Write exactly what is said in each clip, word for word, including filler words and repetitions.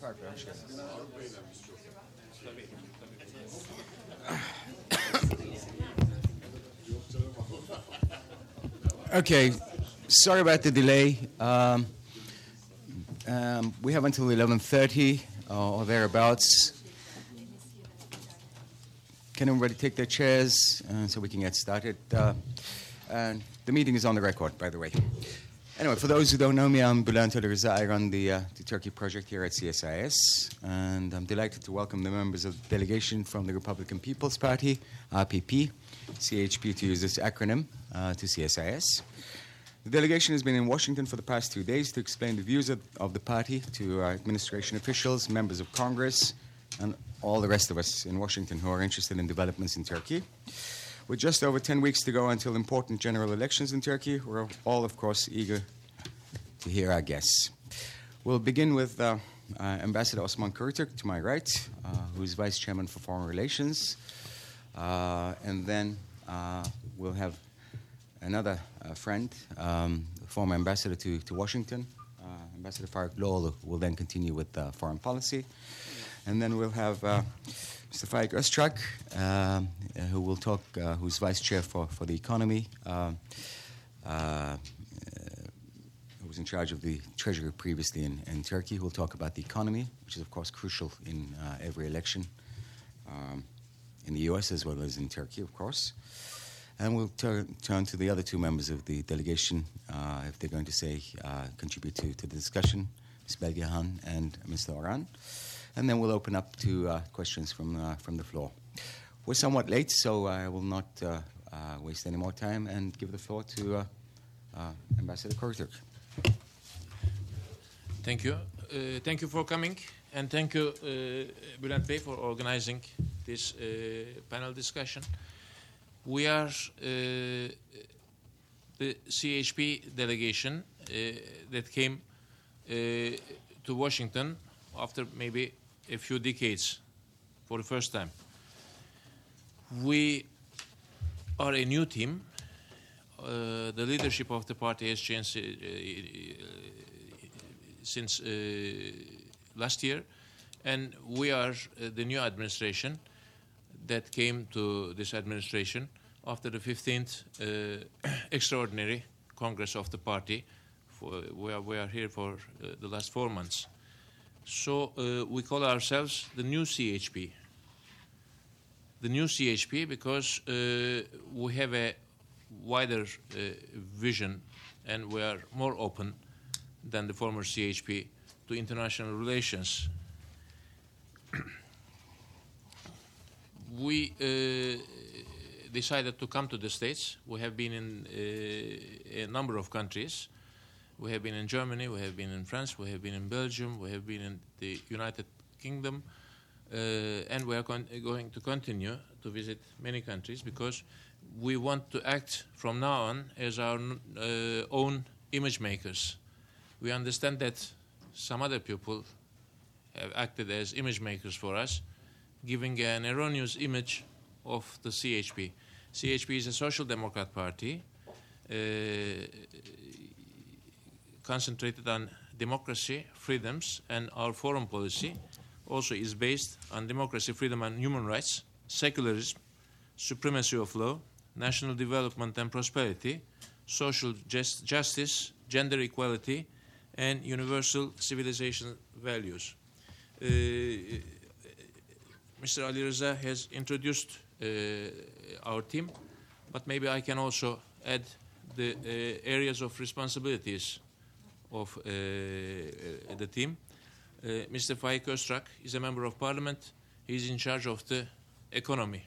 Fark Bey, hoş geldiniz. Okay, sorry about the delay. Um, um, we have until eleven thirty uh, or thereabouts. Can everybody take their chairs uh, so we can get started? Uh, and the meeting is on the record, by the way. Anyway, for those who don't know me, I'm Bülent Rıza. I run the, uh, the Turkey project here at C S I S, and I'm delighted to welcome the members of the delegation from the Republican People's Party, R P P, C H P to use this acronym, uh, to C S I S. The delegation has been in Washington for the past two days to explain the views of, of the party to our administration officials, members of Congress, and all the rest of us in Washington who are interested in developments in Turkey. With just over ten weeks to go until important general elections in Turkey, we're all, of course, eager to hear our guests. We'll begin with uh, uh, Ambassador Osman Kurtürk to my right, uh, who's Vice Chairman for Foreign Relations. Uh, and then uh, we'll have another uh, friend, um, former ambassador to, to Washington, uh, Ambassador Faruk Loğlu, will then continue with uh, foreign policy. And then we'll have uh, Mister Faik Öztürk, uh, who will talk, uh, who's vice chair for, for the economy, uh, uh, who was in charge of the treasury previously in, in Turkey, who will talk about the economy, which is, of course, crucial in uh, every election, um, in the U S as well as in Turkey, of course. And we'll tur- turn to the other two members of the delegation, uh, if they're going to say, uh, contribute to, to the discussion, Miz Belgehan and Mister Orhan. And then we'll open up to uh, questions from uh, from the floor. We're somewhat late, so I will not uh, uh, waste any more time and give the floor to uh, uh, Ambassador Kurtürk. Thank you. Uh, thank you for coming, and thank you, uh, Bülent Bey, for organizing this uh, panel discussion. We are uh, the C H P delegation uh, that came uh, to Washington after maybe a few decades for the first time. We are a new team. Uh, the leadership of the party has changed uh, uh, since uh, last year, and we are uh, the new administration that came to this administration after the fifteenth uh, extraordinary Congress of the party. For, we, are, we are here for uh, the last four months. So uh, we call ourselves the new C H P. The new C H P because uh, we have a wider uh, vision and we are more open than the former C H P to international relations. We uh, decided to come to the States. We have been in uh, a number of countries. We have been in Germany, we have been in France, we have been in Belgium, we have been in the United Kingdom, uh, and we are con- going to continue to visit many countries because we want to act from now on as our uh, own image makers. We understand that some other people have acted as image makers for us, giving an erroneous image of the C H P. C H P is a social democrat party, uh, concentrated on democracy, freedoms, and our foreign policy also is based on democracy, freedom, and human rights, secularism, supremacy of law, national development and prosperity, social just, justice, gender equality, and universal civilization values. Uh, Mister Ali Rıza has introduced uh, our team, but maybe I can also add the uh, areas of responsibilities of uh, uh, the team. Uh, Mister Faik Öztürk is a member of parliament. He is in charge of the economy.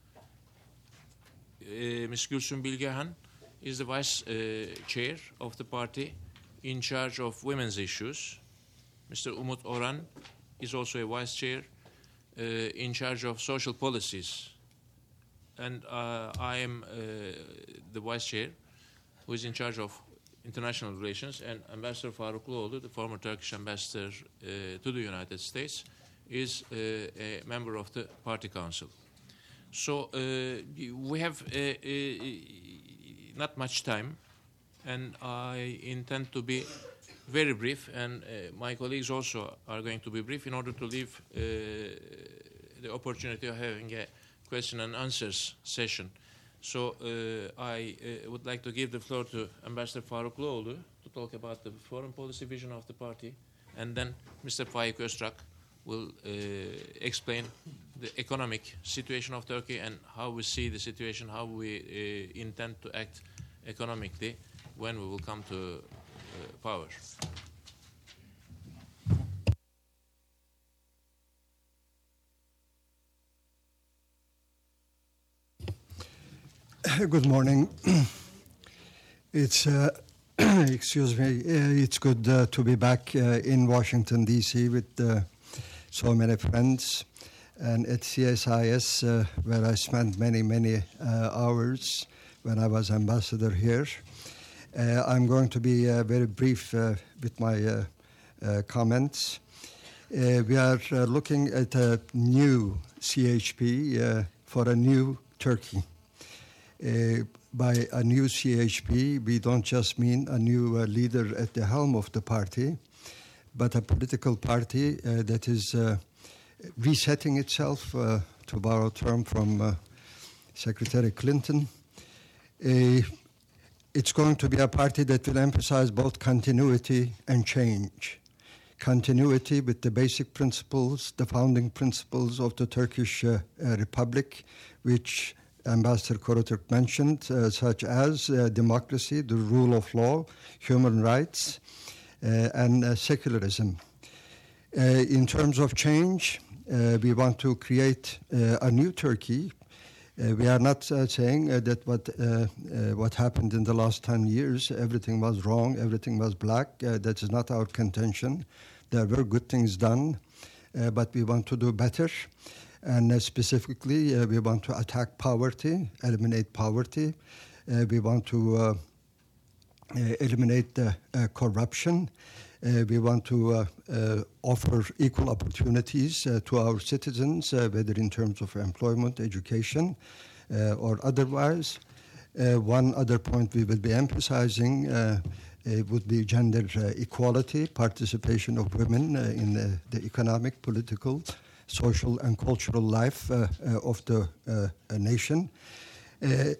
Uh, Miz Gülsüm Bilgehan is the vice uh, chair of the party in charge of women's issues. Mister Umut Orhan is also a vice chair uh, in charge of social policies. And uh, I am uh, the vice chair who is in charge of international relations, and Ambassador Faruk Loğlu, the former Turkish ambassador uh, to the United States, is uh, a member of the party council. So uh, we have uh, uh, not much time, and I intend to be very brief, and uh, my colleagues also are going to be brief in order to leave uh, the opportunity of having a question and answers session. So uh, I uh, would like to give the floor to Ambassador Farukluoğlu to talk about the foreign policy vision of the party, and then Mister Faik Öztrak will uh, explain the economic situation of Turkey and how we see the situation, how we uh, intend to act economically when we will come to uh, power. Good morning. It's, uh, excuse me, uh, it's good uh, to be back uh, in Washington, D C with uh, so many friends, and at C S I S, uh, where I spent many, many uh, hours when I was ambassador here. Uh, I'm going to be uh, very brief uh, with my uh, uh, comments. Uh, we are uh, looking at a new C H P uh, for a new Turkey. Uh, by a new C H P, we don't just mean a new uh, leader at the helm of the party, but a political party uh, that is uh, resetting itself, uh, to borrow a term from uh, Secretary Clinton. Uh, it's going to be a party that will emphasize both continuity and change. Continuity with the basic principles, the founding principles of the Turkish uh, uh, Republic, which Ambassador Karaturk mentioned, uh, such as uh, democracy, the rule of law, human rights, uh, and uh, secularism. Uh, in terms of change, uh, we want to create uh, a new Turkey. Uh, we are not uh, saying uh, that what uh, uh, what happened in the last ten years, everything was wrong, everything was black. Uh, that is not our contention. There were good things done, uh, but we want to do better. And uh, specifically, uh, we want to attack poverty, eliminate poverty. Uh, we want to uh, uh, eliminate uh, uh, corruption. Uh, we want to uh, uh, offer equal opportunities uh, to our citizens, uh, whether in terms of employment, education, uh, or otherwise. Uh, one other point we will be emphasizing uh, uh, would be gender uh, equality, participation of women uh, in uh, the economic, political, social and cultural life uh, uh, of the uh, nation. Uh,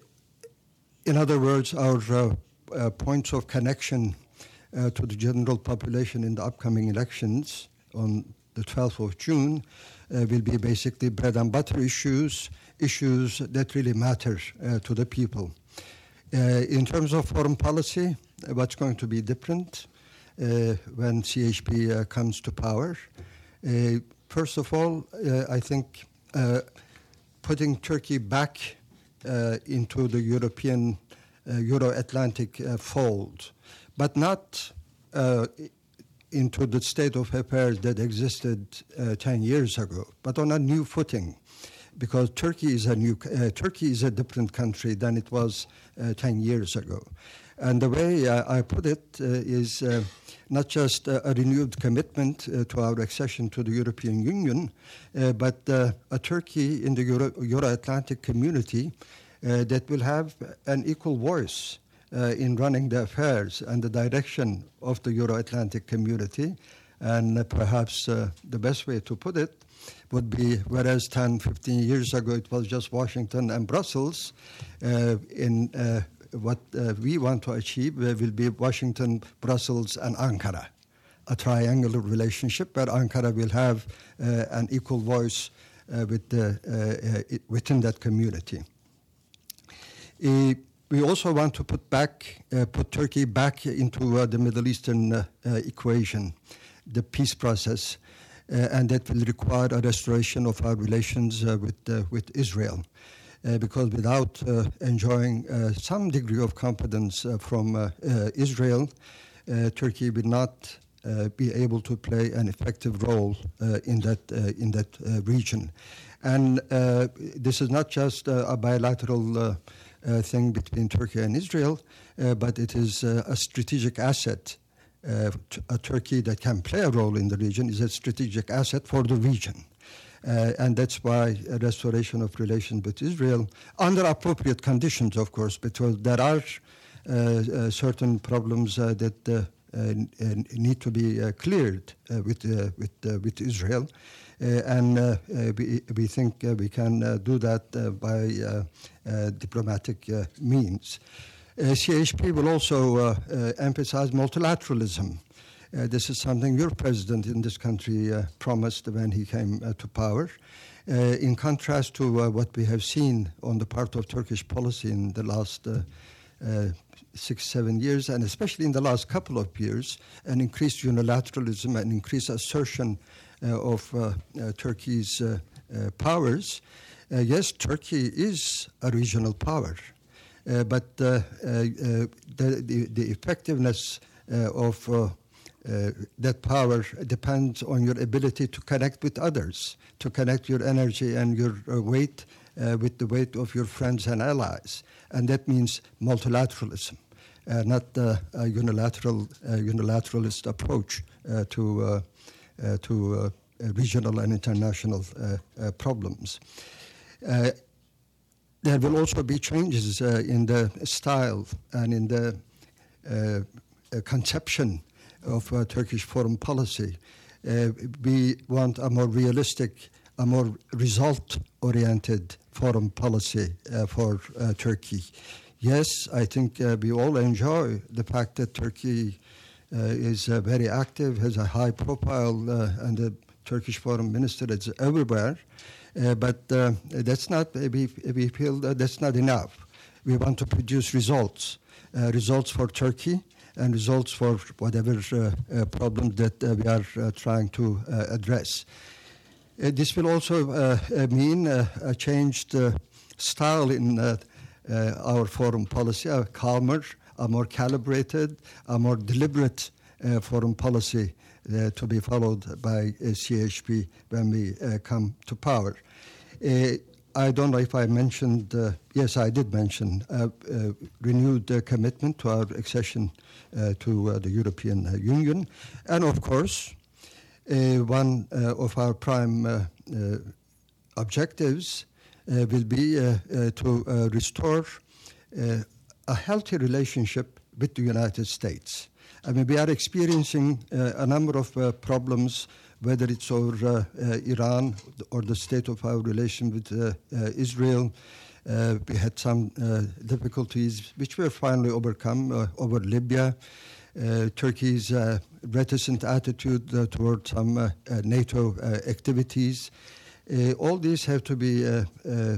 in other words, our uh, uh, points of connection uh, to the general population in the upcoming elections on the twelfth of June uh, will be basically bread and butter issues, issues that really matter uh, to the people. Uh, in terms of foreign policy, uh, what's going to be different uh, when C H P uh, comes to power? Uh, First of all, uh, I think uh, putting Turkey back uh, into the European, uh, Euro-Atlantic uh, fold, but not uh, into the state of affairs that existed uh, ten years ago, but on a new footing, because Turkey is a new, uh, Turkey is a different country than it was uh, ten years ago. And the way uh, I put it uh, is uh, not just uh, a renewed commitment uh, to our accession to the European Union, uh, but uh, a Turkey in the Euro- Euro-Atlantic community uh, that will have an equal voice uh, in running the affairs and the direction of the Euro-Atlantic community. And uh, perhaps uh, the best way to put it would be, whereas ten, fifteen years ago it was just Washington and Brussels, uh, in uh, what uh, we want to achieve uh, will be Washington, Brussels, and Ankara, a triangular relationship where Ankara will have uh, an equal voice uh, with the, uh, uh, within that community. Uh, we also want to put back, uh, put Turkey back into uh, the Middle Eastern uh, uh, equation, the peace process, uh, and that will require a restoration of our relations uh, with uh, with Israel. Uh, because without uh, enjoying uh, some degree of confidence uh, from uh, uh, Israel, uh, Turkey will not uh, be able to play an effective role uh, in that uh, in that uh, region. And uh, this is not just uh, a bilateral uh, uh, thing between Turkey and Israel, uh, but it is uh, a strategic asset. Uh, t- a Turkey that can play a role in the region is a strategic asset for the region. Uh, and that's why a restoration of relations with Israel, under appropriate conditions, of course, because there are uh, uh, certain problems uh, that uh, uh, need to be uh, cleared uh, with, uh, with, uh, with Israel. Uh, and uh, uh, we, we think uh, we can uh, do that uh, by uh, uh, diplomatic uh, means. Uh, C H P will also uh, uh, emphasize multilateralism. Uh, this is something your president in this country uh, promised when he came uh, to power. Uh, in contrast to uh, what we have seen on the part of Turkish policy in the last uh, uh, six, seven years, and especially in the last couple of years, an increased unilateralism and increased assertion uh, of uh, uh, Turkey's uh, uh, powers. Uh, yes, Turkey is a regional power, uh, but uh, uh, the, the, the effectiveness uh, of uh, uh, that power depends on your ability to connect with others, to connect your energy and your uh, weight uh, with the weight of your friends and allies. And that means multilateralism, uh, not uh, a unilateral, uh, unilateralist approach uh, to, uh, uh, to uh, regional and international uh, uh, problems. Uh, there will also be changes uh, in the style and in the uh, uh, conception of uh, Turkish foreign policy. Uh, we want a more realistic, a more result-oriented foreign policy uh, for uh, Turkey. Yes, I think uh, we all enjoy the fact that Turkey uh, is uh, very active, has a high profile, uh, and the Turkish foreign minister is everywhere. Uh, but uh, that's not, we, we feel that that's not enough. We want to produce results, uh, results for Turkey, and results for whatever uh, uh, problems that uh, we are uh, trying to uh, address. Uh, this will also uh, uh, mean uh, a changed uh, style in uh, uh, our foreign policy, a calmer, a more calibrated, a more deliberate uh, foreign policy uh, to be followed by uh, C H P when we uh, come to power. Uh, I don't know if I mentioned, uh, yes, I did mention uh, uh, renewed uh, commitment to our accession uh, to uh, the European uh, Union. And of course, uh, one uh, of our prime uh, uh, objectives uh, will be uh, uh, to uh, restore uh, a healthy relationship with the United States. I mean, we are experiencing uh, a number of uh, problems, whether it's over uh, uh, Iran or the state of our relation with uh, uh, Israel. Uh, we had some uh, difficulties which were finally overcome uh, over Libya. Uh, Turkey's uh, reticent attitude uh, toward some uh, uh, NATO uh, activities. Uh, all these have to be uh, uh, uh,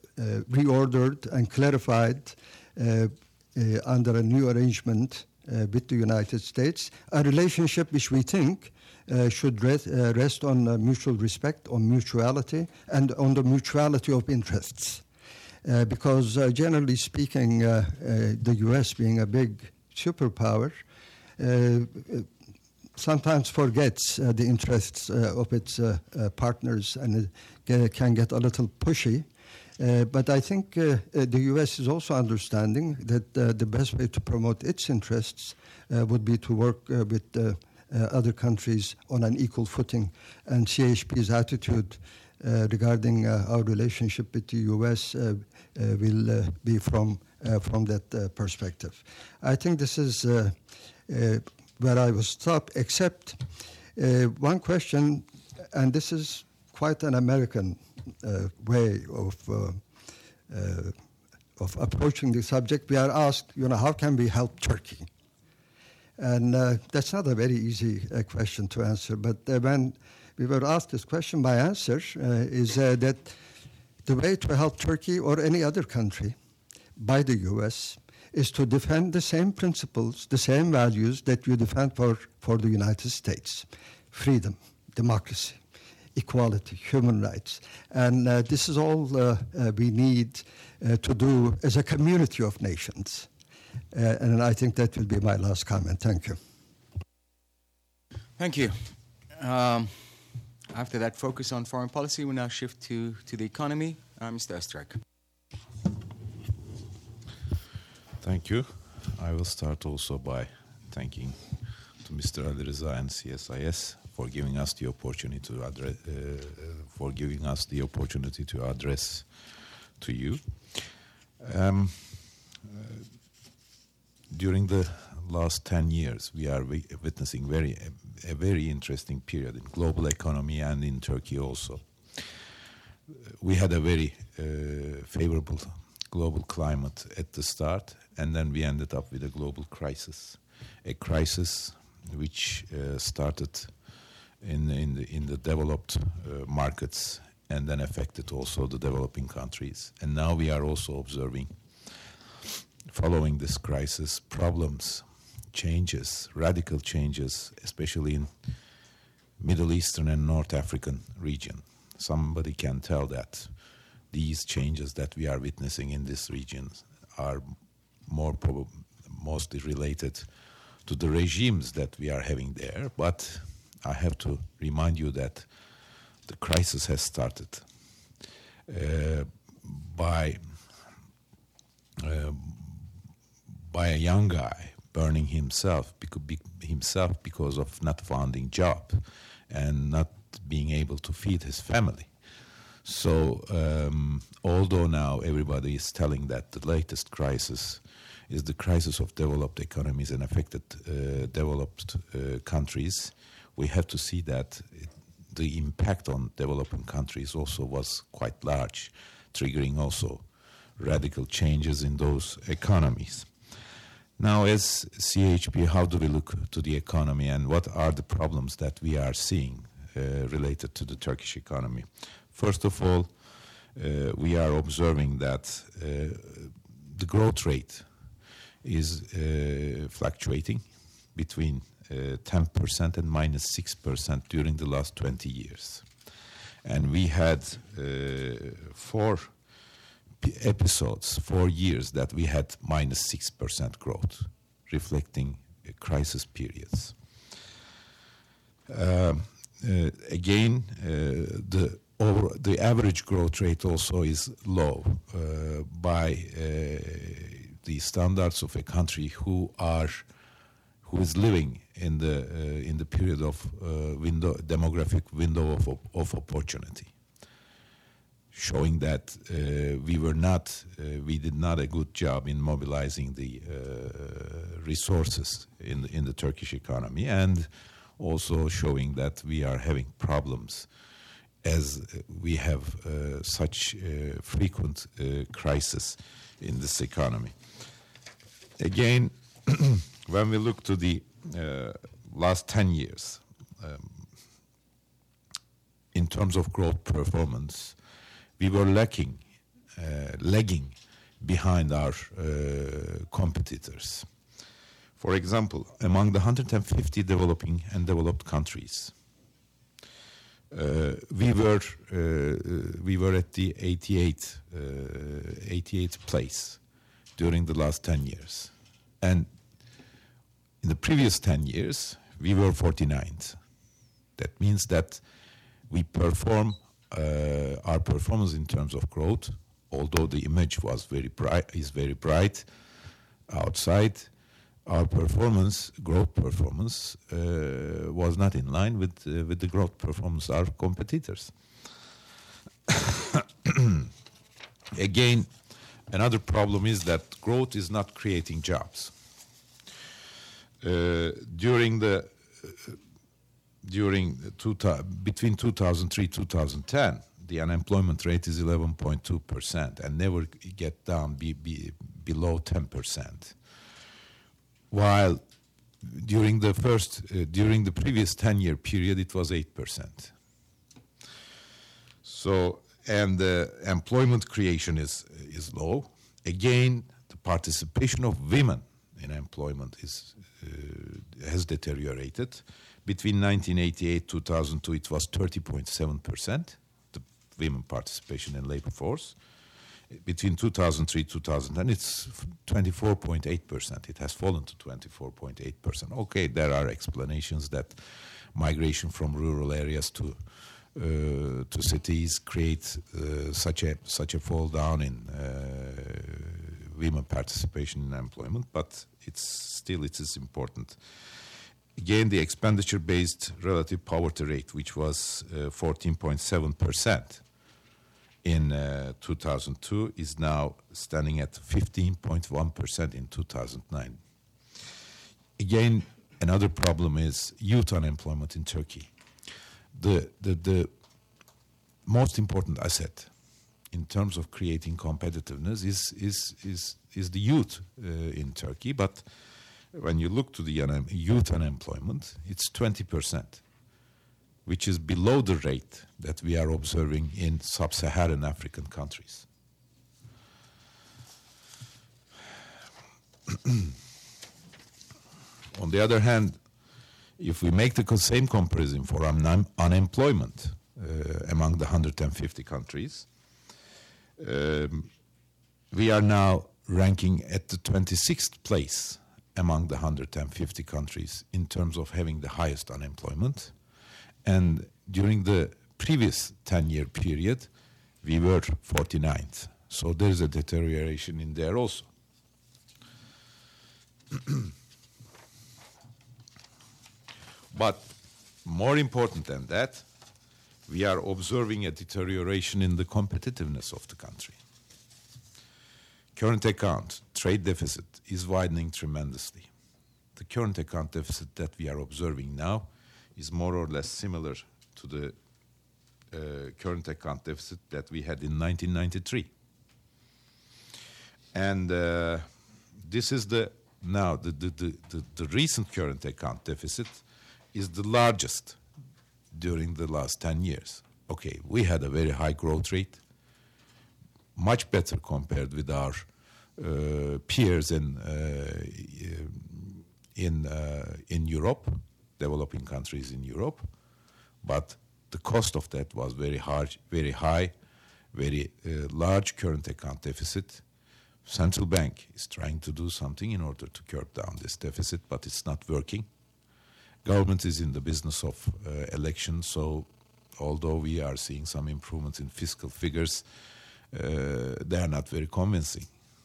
reordered and clarified uh, uh, under a new arrangement uh, with the United States, a relationship which we think Uh, should rest, uh, rest on uh, mutual respect, on mutuality, and on the mutuality of interests. Uh, because uh, generally speaking, uh, uh, the U S being a big superpower, uh, sometimes forgets uh, the interests uh, of its uh, uh, partners and it can get a little pushy. Uh, but I think uh, uh, the U S is also understanding that uh, the best way to promote its interests uh, would be to work uh, with uh, Uh, other countries on an equal footing, and C H P's attitude uh, regarding uh, our relationship with the U S uh, uh, will uh, be from uh, from that uh, perspective. I think this is uh, uh, where I will stop, except uh, one question, and this is quite an American uh, way of uh, uh, of approaching the subject. We are asked, you know, how can we help Turkey? And uh, that's not a very easy uh, question to answer. But uh, when we were asked this question, my answer uh, is uh, that the way to help Turkey or any other country by the U S is to defend the same principles, the same values that you defend for, for the United States. Freedom, democracy, equality, human rights. And uh, this is all uh, uh, we need uh, to do as a community of nations. Uh, and I think that will be my last comment. Thank you. Thank you. Um, after that focus on foreign policy, we now shift to, to the economy. Uh, Mister Öztürk. Thank you. I will start also by thanking to Mister Ali Rıza and C S I S for giving us the opportunity to address uh, for giving us the opportunity to address to you. Um, uh, during the last ten years, we are wi- witnessing very a, a very interesting period in global economy and in Turkey also. We had a very uh, favorable global climate at the start, and then we ended up with a global crisis, a crisis which uh, started in in the in the developed uh, markets and then affected also the developing countries. And now we are also observing, following this crisis, problems, changes, radical changes, especially in Middle Eastern and North African region. Somebody can tell that these changes that we are witnessing in this region are more prob- mostly related to the regimes that we are having there. But I have to remind you that the crisis has started uh, by uh, by a young guy burning himself because, be, himself because of not finding job and not being able to feed his family. So um, although now everybody is telling that the latest crisis is the crisis of developed economies and affected uh, developed uh, countries, we have to see that it, the impact on developing countries also was quite large, triggering also radical changes in those economies. Now, as C H P, how do we look to the economy and what are the problems that we are seeing uh, related to the Turkish economy? First of all, uh, we are observing that uh, the growth rate is uh, fluctuating between uh, ten percent and minus six percent during the last twenty years. And we had uh, four p- episodes, four years that we had minus six percent growth, reflecting uh, crisis periods. Uh, uh, again, uh, the over, the average growth rate also is low uh, by uh, the standards of a country who are who is living in the uh, in the period of uh, window demographic window of of opportunity, showing that uh, we were not uh, we did not a good job in mobilizing the uh, resources in the, in the Turkish economy, and also showing that we are having problems as we have uh, such uh, frequent uh, crisis in this economy. Again, when we look to the uh, last ten years, um, in terms of growth performance, we were lacking, uh, lagging behind our uh, competitors. For example, among the one hundred fifty developing and developed countries, uh, we were uh, we were at the eighty-eighth, uh, eighty-eighth place during the last ten years, and in the previous ten years we were forty-ninth. That means that we perform uh, our performance in terms of growth, although the image was very bright, is very bright outside. Our performance, growth performance, uh, was not in line with uh, with the growth performance of our competitors. Again, another problem is that growth is not creating jobs. Uh, during the uh, during two, between two thousand three two thousand ten, the unemployment rate is eleven point two percent and never get down be, be below ten percent. While during the first uh, during the previous ten-year period, it was eight percent. So, and the employment creation is is low. Again, the participation of women in employment is uh, has deteriorated. Between nineteen eighty-eight to two thousand two, it was thirty point seven percent, the women participation in labor force. Between two thousand three to two thousand ten, it's twenty-four point eight percent. It has fallen to twenty-four point eight percent. Okay, there are explanations that migration from rural areas to uh, to cities create uh, such a such a fall down in uh, women participation in employment, but it's still it is important. Again, the expenditure-based relative poverty rate, which was uh, fourteen point seven percent. in uh, two thousand two, is now standing at fifteen point one percent in two thousand nine. again, another problem is youth unemployment in Turkey. The, the, the most important asset in terms of creating competitiveness is, is, is, is the youth uh, in Turkey. But when you look to the un- youth unemployment, it's twenty percent, which is below the rate that we are observing in sub-Saharan African countries. On the other hand, if we make the same comparison for un- unemployment uh, among the one hundred fifty countries, um, we are now ranking at the twenty-sixth place among the one hundred fifty countries in terms of having the highest unemployment. And during the previous ten-year period, we were forty-ninth. So there is a deterioration in there also. But more important than that, we are observing a deterioration in the competitiveness of the country. Current account, trade deficit is widening tremendously. The current account deficit that we are observing now is more or less similar to the uh, current account deficit that we had in nineteen ninety-three. And uh, this is the, now, the, the, the, the, the recent current account deficit is the largest during the last ten years. Okay, we had a very high growth rate, much better compared with our uh, peers in uh, in uh, in Europe, developing countries in Europe, but the cost of that was very hard, very high, very uh, large current account deficit. Central bank is trying to do something in order to curb down this deficit, but it's not working. Government is in the business of uh, elections, so although we are seeing some improvements in fiscal figures, uh, they are not very convincing.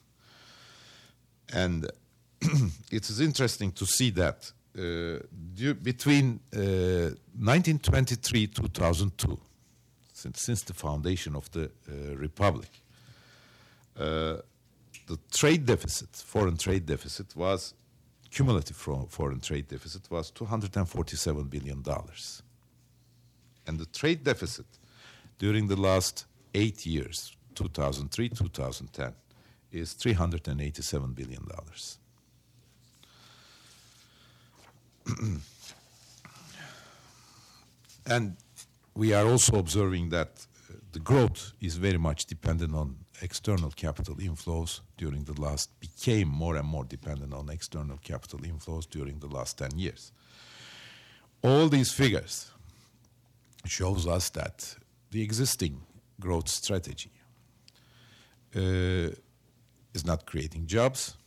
And it is interesting to see that uh, due, between uh, nineteen twenty-three to two thousand two, since, since the foundation of the uh, Republic, uh, the trade deficit, foreign trade deficit was cumulative foreign trade deficit was two hundred forty-seven billion dollars. And the trade deficit during the last eight years, two thousand three to two thousand ten, is three hundred eighty-seven billion dollars. And we are also observing that uh, the growth is very much dependent on external capital inflows during the last, became more and more dependent on external capital inflows during the last ten years. All these figures shows us that the existing growth strategy uh, is not creating jobs,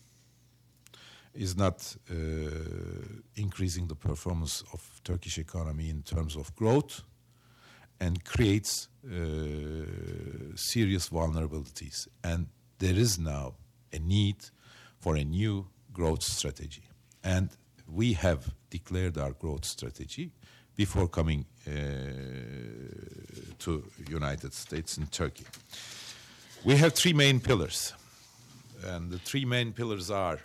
is not uh, increasing the performance of Turkish economy in terms of growth, and creates uh, serious vulnerabilities. And there is now a need for a new growth strategy. And we have declared our growth strategy before coming uh, to United States and Turkey. We have three main pillars. And the three main pillars are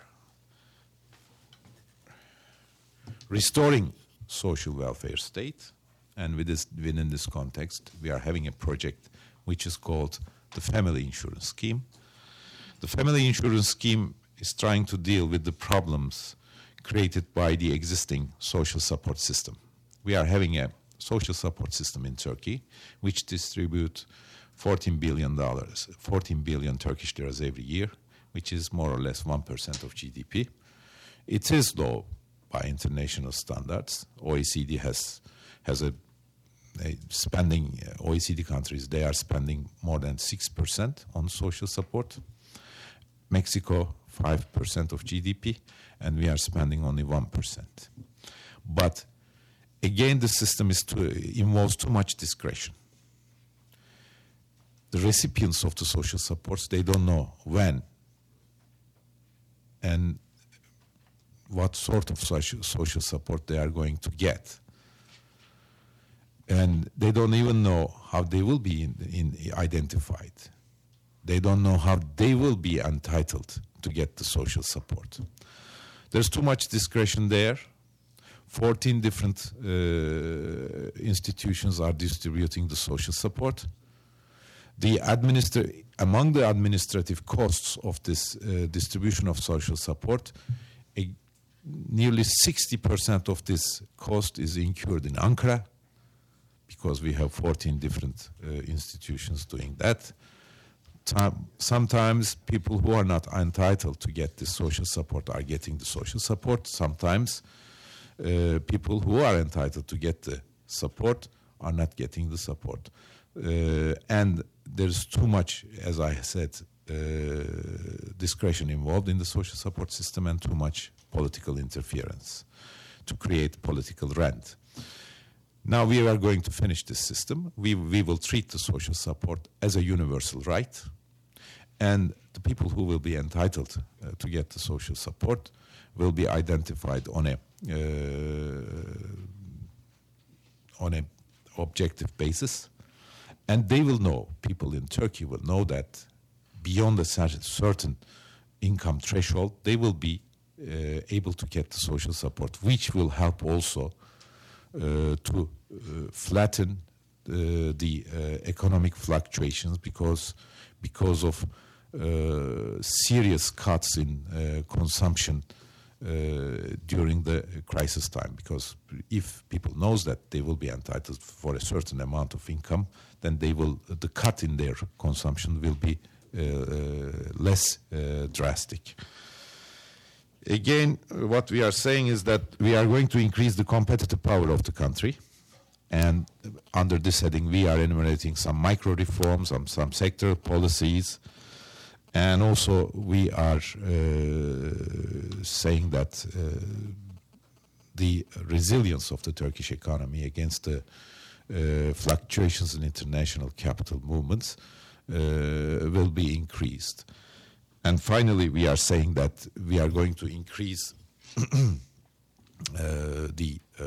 restoring social welfare state. And with this, within this context, we are having a project which is called the Family Insurance Scheme. The Family Insurance Scheme is trying to deal with the problems created by the existing social support system. We are having a social support system in Turkey which distributes fourteen billion dollars, fourteen billion Turkish liras every year, which is more or less one percent of G D P. It is low by international standards. O E C D has has a, a spending, uh, O E C D countries, they are spending more than six percent on social support. Mexico, five percent of G D P, and we are spending only one percent. But again, the system is too, involves too much discretion. The recipients of the social supports, they don't know when and what sort of social, social support they are going to get. And they don't even know how they will be in, in identified. They don't know how they will be entitled to get the social support. There's too much discretion there. fourteen different uh, institutions are distributing the social support. The administra- among the administrative costs of this uh, distribution of social support, a, nearly sixty percent of this cost is incurred in Ankara, because we have fourteen different uh, institutions doing that. Time, sometimes people who are not entitled to get the social support are getting the social support. Sometimes uh, people who are entitled to get the support are not getting the support. Uh, and there's too much, as I said, uh, discretion involved in the social support system and too much political interference to create political rent. Now we are going to finish this system. We, we will treat the social support as a universal right, and the people who will be entitled uh, to get the social support will be identified on a uh, on a objective basis, and they will know, people in Turkey will know that beyond a certain income threshold, they will be uh, able to get the social support, which will help also Uh, to uh, flatten uh, the uh, economic fluctuations because because of uh, serious cuts in uh, consumption uh, during the crisis time. Because if people knows that they will be entitled for a certain amount of income, then they will the cut in their consumption will be uh, uh, less uh, drastic. Again, what we are saying is that we are going to increase the competitive power of the country. And under this heading, we are enumerating some micro reforms, some, some sectoral policies. And also, we are uh, saying that uh, the resilience of the Turkish economy against the uh, fluctuations in international capital movements uh, will be increased. And finally, we are saying that we are going to increase uh, the uh,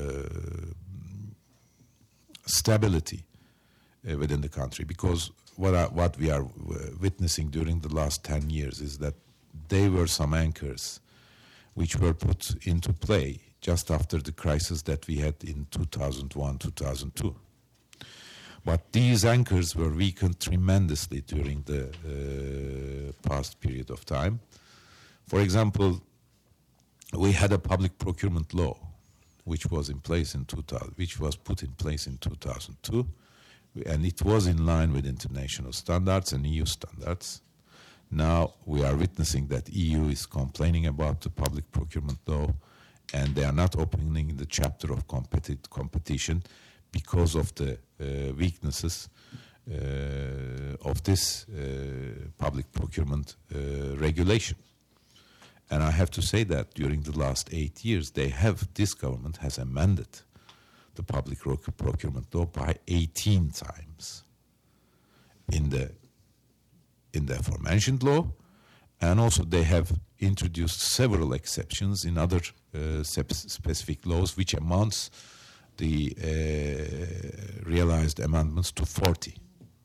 stability uh, within the country, because what, are, what we are witnessing during the last ten years is that there were some anchors which were put into play just after the crisis that we had in two thousand one, two thousand two. But these anchors were weakened tremendously during the uh, past period of time. For example, we had a public procurement law, which was in place in two thousand, which was put in place in two thousand two, and it was in line with international standards and E U standards. Now we are witnessing that E U is complaining about the public procurement law, and they are not opening the chapter of competi- competition because of the uh, weaknesses uh, of this uh, public procurement uh, regulation. And I have to say that during the last eight years, they have, this government has amended the public procurement law by eighteen times in the in the aforementioned law, and also they have introduced several exceptions in other uh, specific laws, which amounts the uh, realized amendments to forty.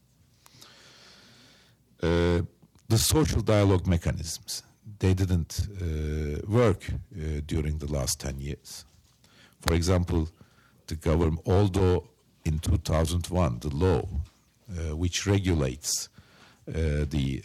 Uh, the social dialogue mechanisms, they didn't uh, work uh, during the last ten years. For example, the government, although in two thousand one, the law uh, which regulates uh, the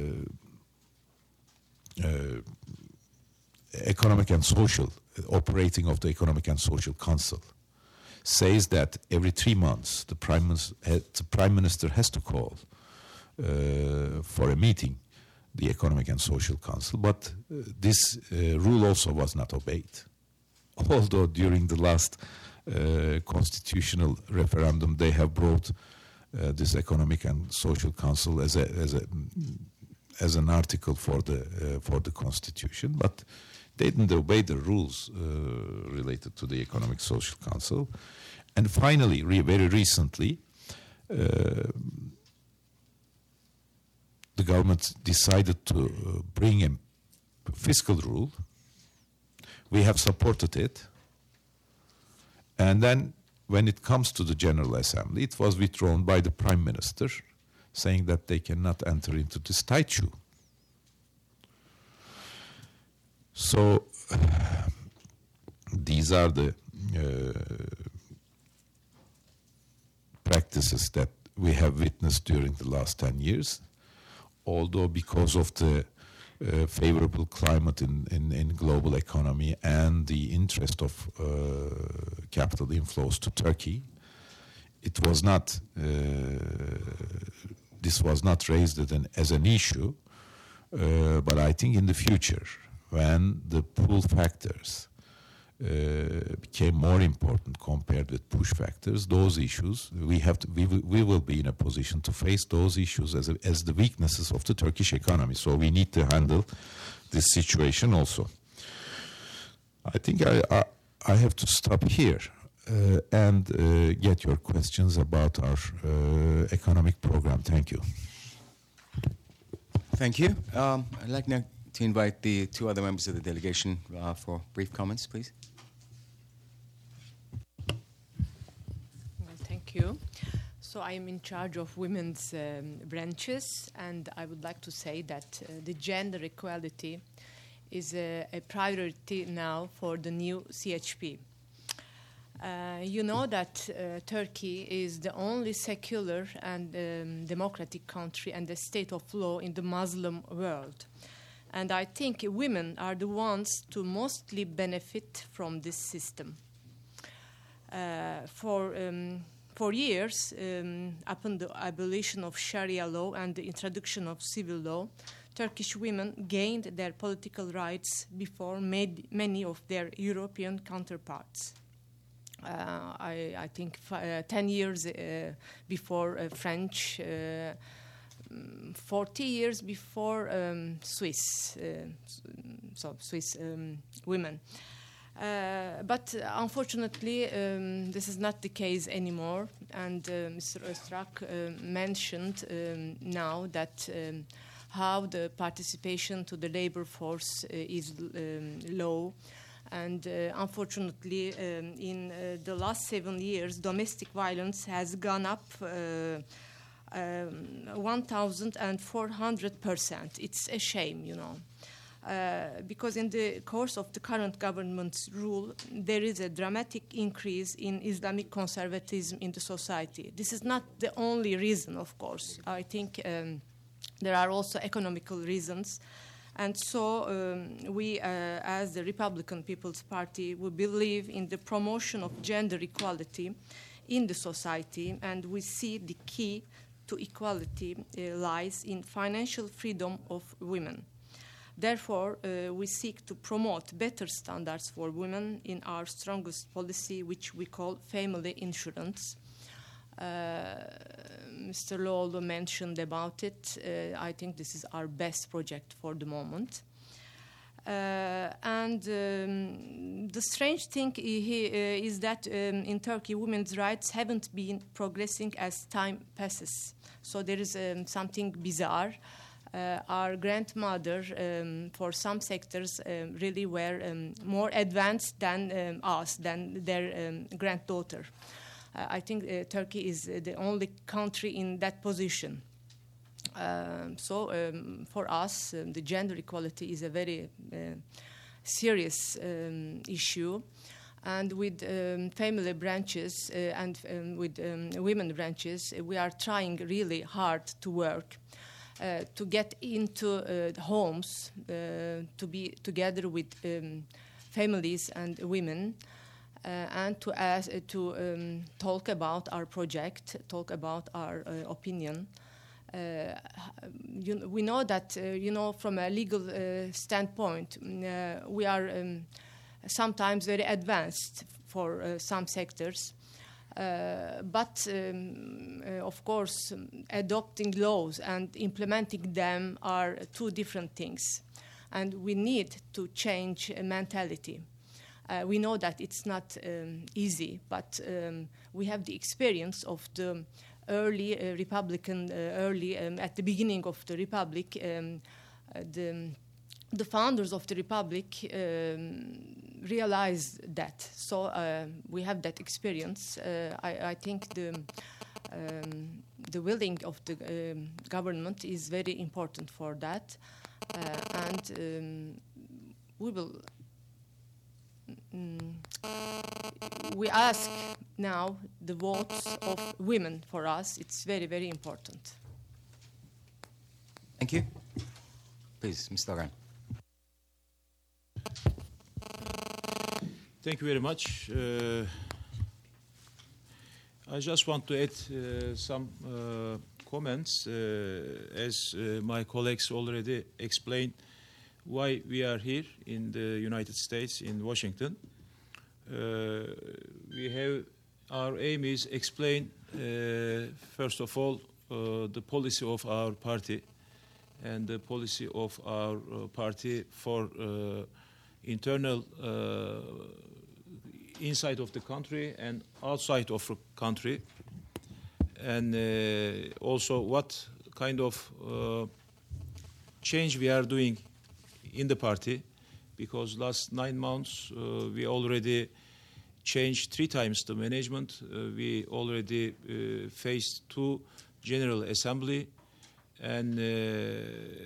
uh, uh, economic and social, uh, operating of the Economic and Social Council, says that every three months the prime minister, the prime minister has to call uh, for a meeting the Economic and Social Council, but uh, this uh, rule also was not obeyed. Although during the last uh, constitutional referendum they have brought uh, this Economic and Social Council as a as a as an article for the uh, for the constitution, but they didn't obey the rules uh, related to the Economic Social Council. And finally, re- very recently, uh, the government decided to uh, bring a fiscal rule. We have supported it. And then when it comes to the General Assembly, it was withdrawn by the Prime Minister, saying that they cannot enter into this tight shoe. So these are the uh, practices that we have witnessed during the last ten years, although because of the uh, favorable climate in, in, in global economy and the interest of uh, capital inflows to Turkey, it was not, uh, this was not raised as an, as an issue, uh, but I think in the future, when the pull factors uh, became more important compared with push factors, those issues, we have to, we, will, we will be in a position to face those issues as, a, as the weaknesses of the Turkish economy. So we need to handle this situation also. I think I, I, I have to stop here uh, and uh, get your questions about our uh, economic program. Thank you. Thank you. Um, I'd like now to invite the two other members of the delegation uh, for brief comments, please. Well, thank you. So I am in charge of women's um, branches, and I would like to say that uh, the gender equality is a, a priority now for the new C H P. Uh, you know that uh, Turkey is the only secular and um, democratic country and the state of law in the Muslim world. And I think women are the ones to mostly benefit from this system. Uh, for, um, for years, um, upon the abolition of Sharia law and the introduction of civil law, Turkish women gained their political rights before made many of their European counterparts. Uh, I, I think f uh, ten years uh, before uh, French, uh, forty years before um, Swiss, uh, so Swiss um, women. Uh, but uh, unfortunately, um, this is not the case anymore. And uh, Mister Öztrak uh, mentioned um, now that um, how the participation to the labor force uh, is um, low. And uh, unfortunately, um, in uh, the last seven years, domestic violence has gone up uh, um, one thousand four hundred percent. It's a shame, you know. Uh, because in the course of the current government's rule, there is a dramatic increase in Islamic conservatism in the society. This is not the only reason, of course. I think um, there are also economical reasons. And so um, we, uh, as the Republican People's Party, we believe in the promotion of gender equality in the society, and we see the key to equality uh, lies in financial freedom of women. Therefore, uh, we seek to promote better standards for women in our strongest policy, which we call family insurance. Uh, Mister Lolo mentioned about it. Uh, I think this is our best project for the moment. Uh, and um, the strange thing he, uh, is that um, in Turkey, women's rights haven't been progressing as time passes. So there is um, something bizarre. Uh, our grandmother, um, for some sectors, um, really were um, more advanced than um, us, than their um, granddaughter. Uh, I think uh, Turkey is uh, the only country in that position. Um, so um, for us, um, the gender equality is a very uh, serious um, issue. And with um, family branches uh, and um, with um, women branches, uh, we are trying really hard to work. Uh, to get into uh, homes, uh, to be together with um, families and women, uh, and to ask, uh, to um, talk about our project, talk about our uh, opinion. Uh, you know, we know that, uh, you know, from a legal uh, standpoint, uh, we are um, sometimes very advanced for uh, some sectors. Uh, but, um, uh, of course, um, adopting laws and implementing them are two different things. And we need to change uh, mentality. Uh, we know that it's not um, easy, but um, we have the experience of the early uh, Republican, uh, early, um, at the beginning of the Republic, um, uh, the, the founders of the Republic um, realized that. So uh, we have that experience. Uh, I, I think the, um, the willing of the um, government is very important for that. Uh, and um, we will mm, we ask now the votes of women for us. It's very, very important. Thank you. Please, Mister Oran. Thank you very much. Uh, I just want to add uh, some uh, comments, uh, as uh, my colleagues already explained why we are here in the United States, in Washington. Uh, we have, our aim is explain, uh, first of all, uh, the policy of our party and the policy of our uh, party for uh, internal uh, inside of the country and outside of the country, and uh, also what kind of uh, change we are doing in the party, because last nine months uh, we already changed three times the management. Uh, we already uh, faced two General Assembly, and uh,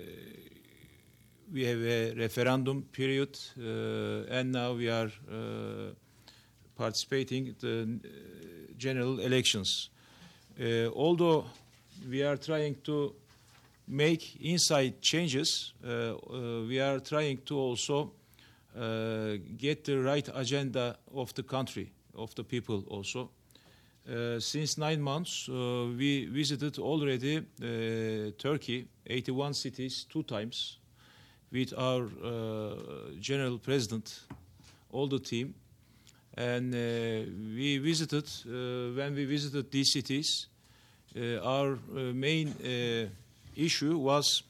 we have a referendum period, uh, and now we are uh, participating in the uh, general elections. Uh, although we are trying to make inside changes, uh, uh, we are trying to also uh, get the right agenda of the country, of the people also. Uh, since nine months, uh, we visited already uh, Turkey, eighty-one cities, two times, with our uh, General President, all the team. And uh, we visited, uh, when we visited these cities, uh, our uh, main uh, issue was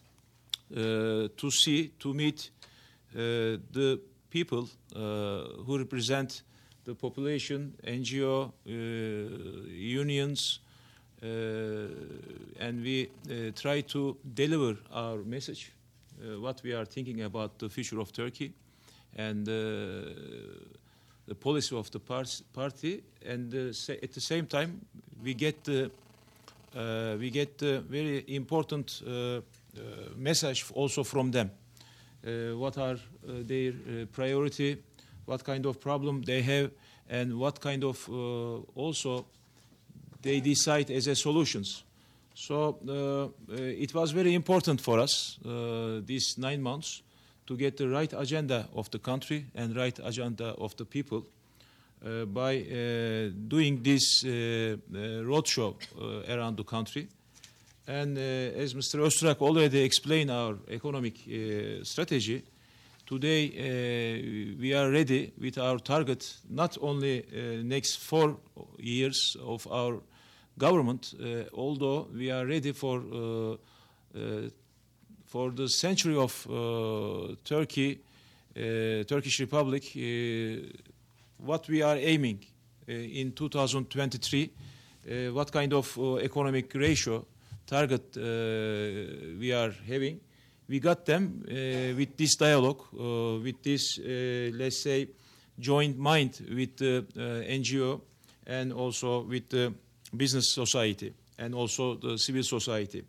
uh, to see, to meet uh, the people uh, who represent the population, N G O, uh, unions, uh, and we uh, try to deliver our message, uh, what we are thinking about the future of Turkey, and uh, the policy of the party, and uh, at the same time we get the uh, we get the very important uh, uh, message also from them. Uh, what are uh, their uh, priority? What kind of problem they have, and what kind of uh, also they decide as a solutions. So uh, uh, it was very important for us uh, these nine months to get the right agenda of the country and right agenda of the people uh, by uh, doing this uh, uh, roadshow uh, around the country. And uh, as Mister Öztürk already explained our economic uh, strategy, today uh, we are ready with our target, not only uh, next four years of our government, uh, although we are ready for uh, uh, for the century of uh, Turkey, uh, Turkish Republic, uh, what we are aiming uh, in two thousand twenty-three, uh, what kind of uh, economic ratio target uh, we are having. We got them uh, with this dialogue, uh, with this, uh, let's say, joint mind with the uh, N G O and also with the business society and also the civil society.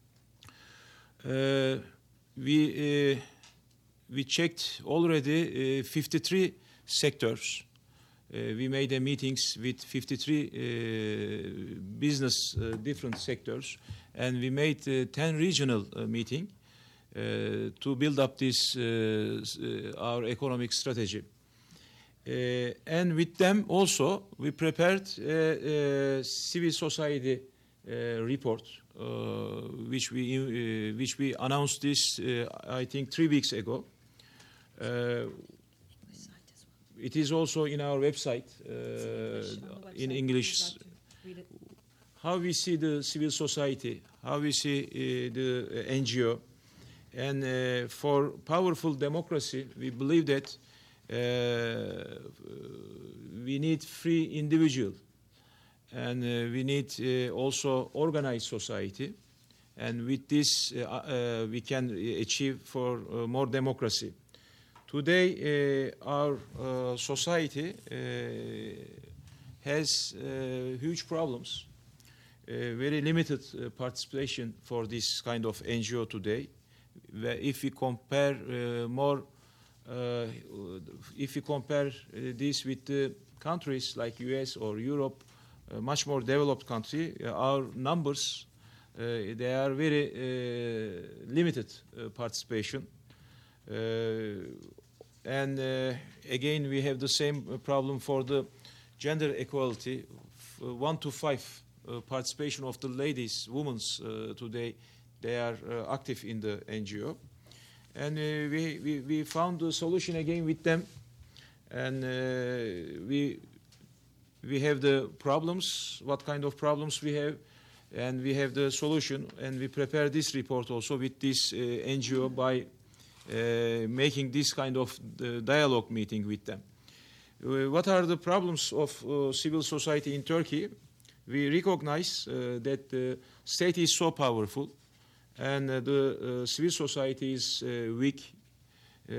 Uh, we uh, we checked already uh, fifty-three sectors. Uh, we made a meetings with fifty-three uh, business uh, different sectors, and we made uh, ten regional uh, meeting uh, to build up this uh, uh, our economic strategy. Uh, and with them also we prepared a, a civil society uh, report, uh, which we uh, which we announced this uh, I think three weeks ago. Uh, it is also in our website uh, in English. How we see the civil society, how we see uh, the N G O, and uh, for powerful democracy, we believe that uh, we need free individual, and uh, we need uh, also organized society, and with this uh, uh, we can achieve for uh, more democracy. Today, uh, our uh, society uh, has uh, huge problems, uh, very limited uh, participation for this kind of N G O today. If we compare uh, more uh, if you compare uh, this with the countries like U S or Europe, a much more developed country, uh, our numbers, uh, they are very uh, limited uh, participation. Uh, and uh, again, we have the same problem for the gender equality. F- uh, one to five uh, participation of the ladies, women uh, today, they are uh, active in the N G O. And uh, we, we, we found the solution again with them. And uh, we, we have the problems, what kind of problems we have, and we have the solution. And we prepare this report also with this uh, N G O by uh, making this kind of uh, dialogue meeting with them. Uh, what are the problems of uh, civil society in Turkey? We recognize uh, that the state is so powerful, and uh, the uh, civil society is uh, weak uh,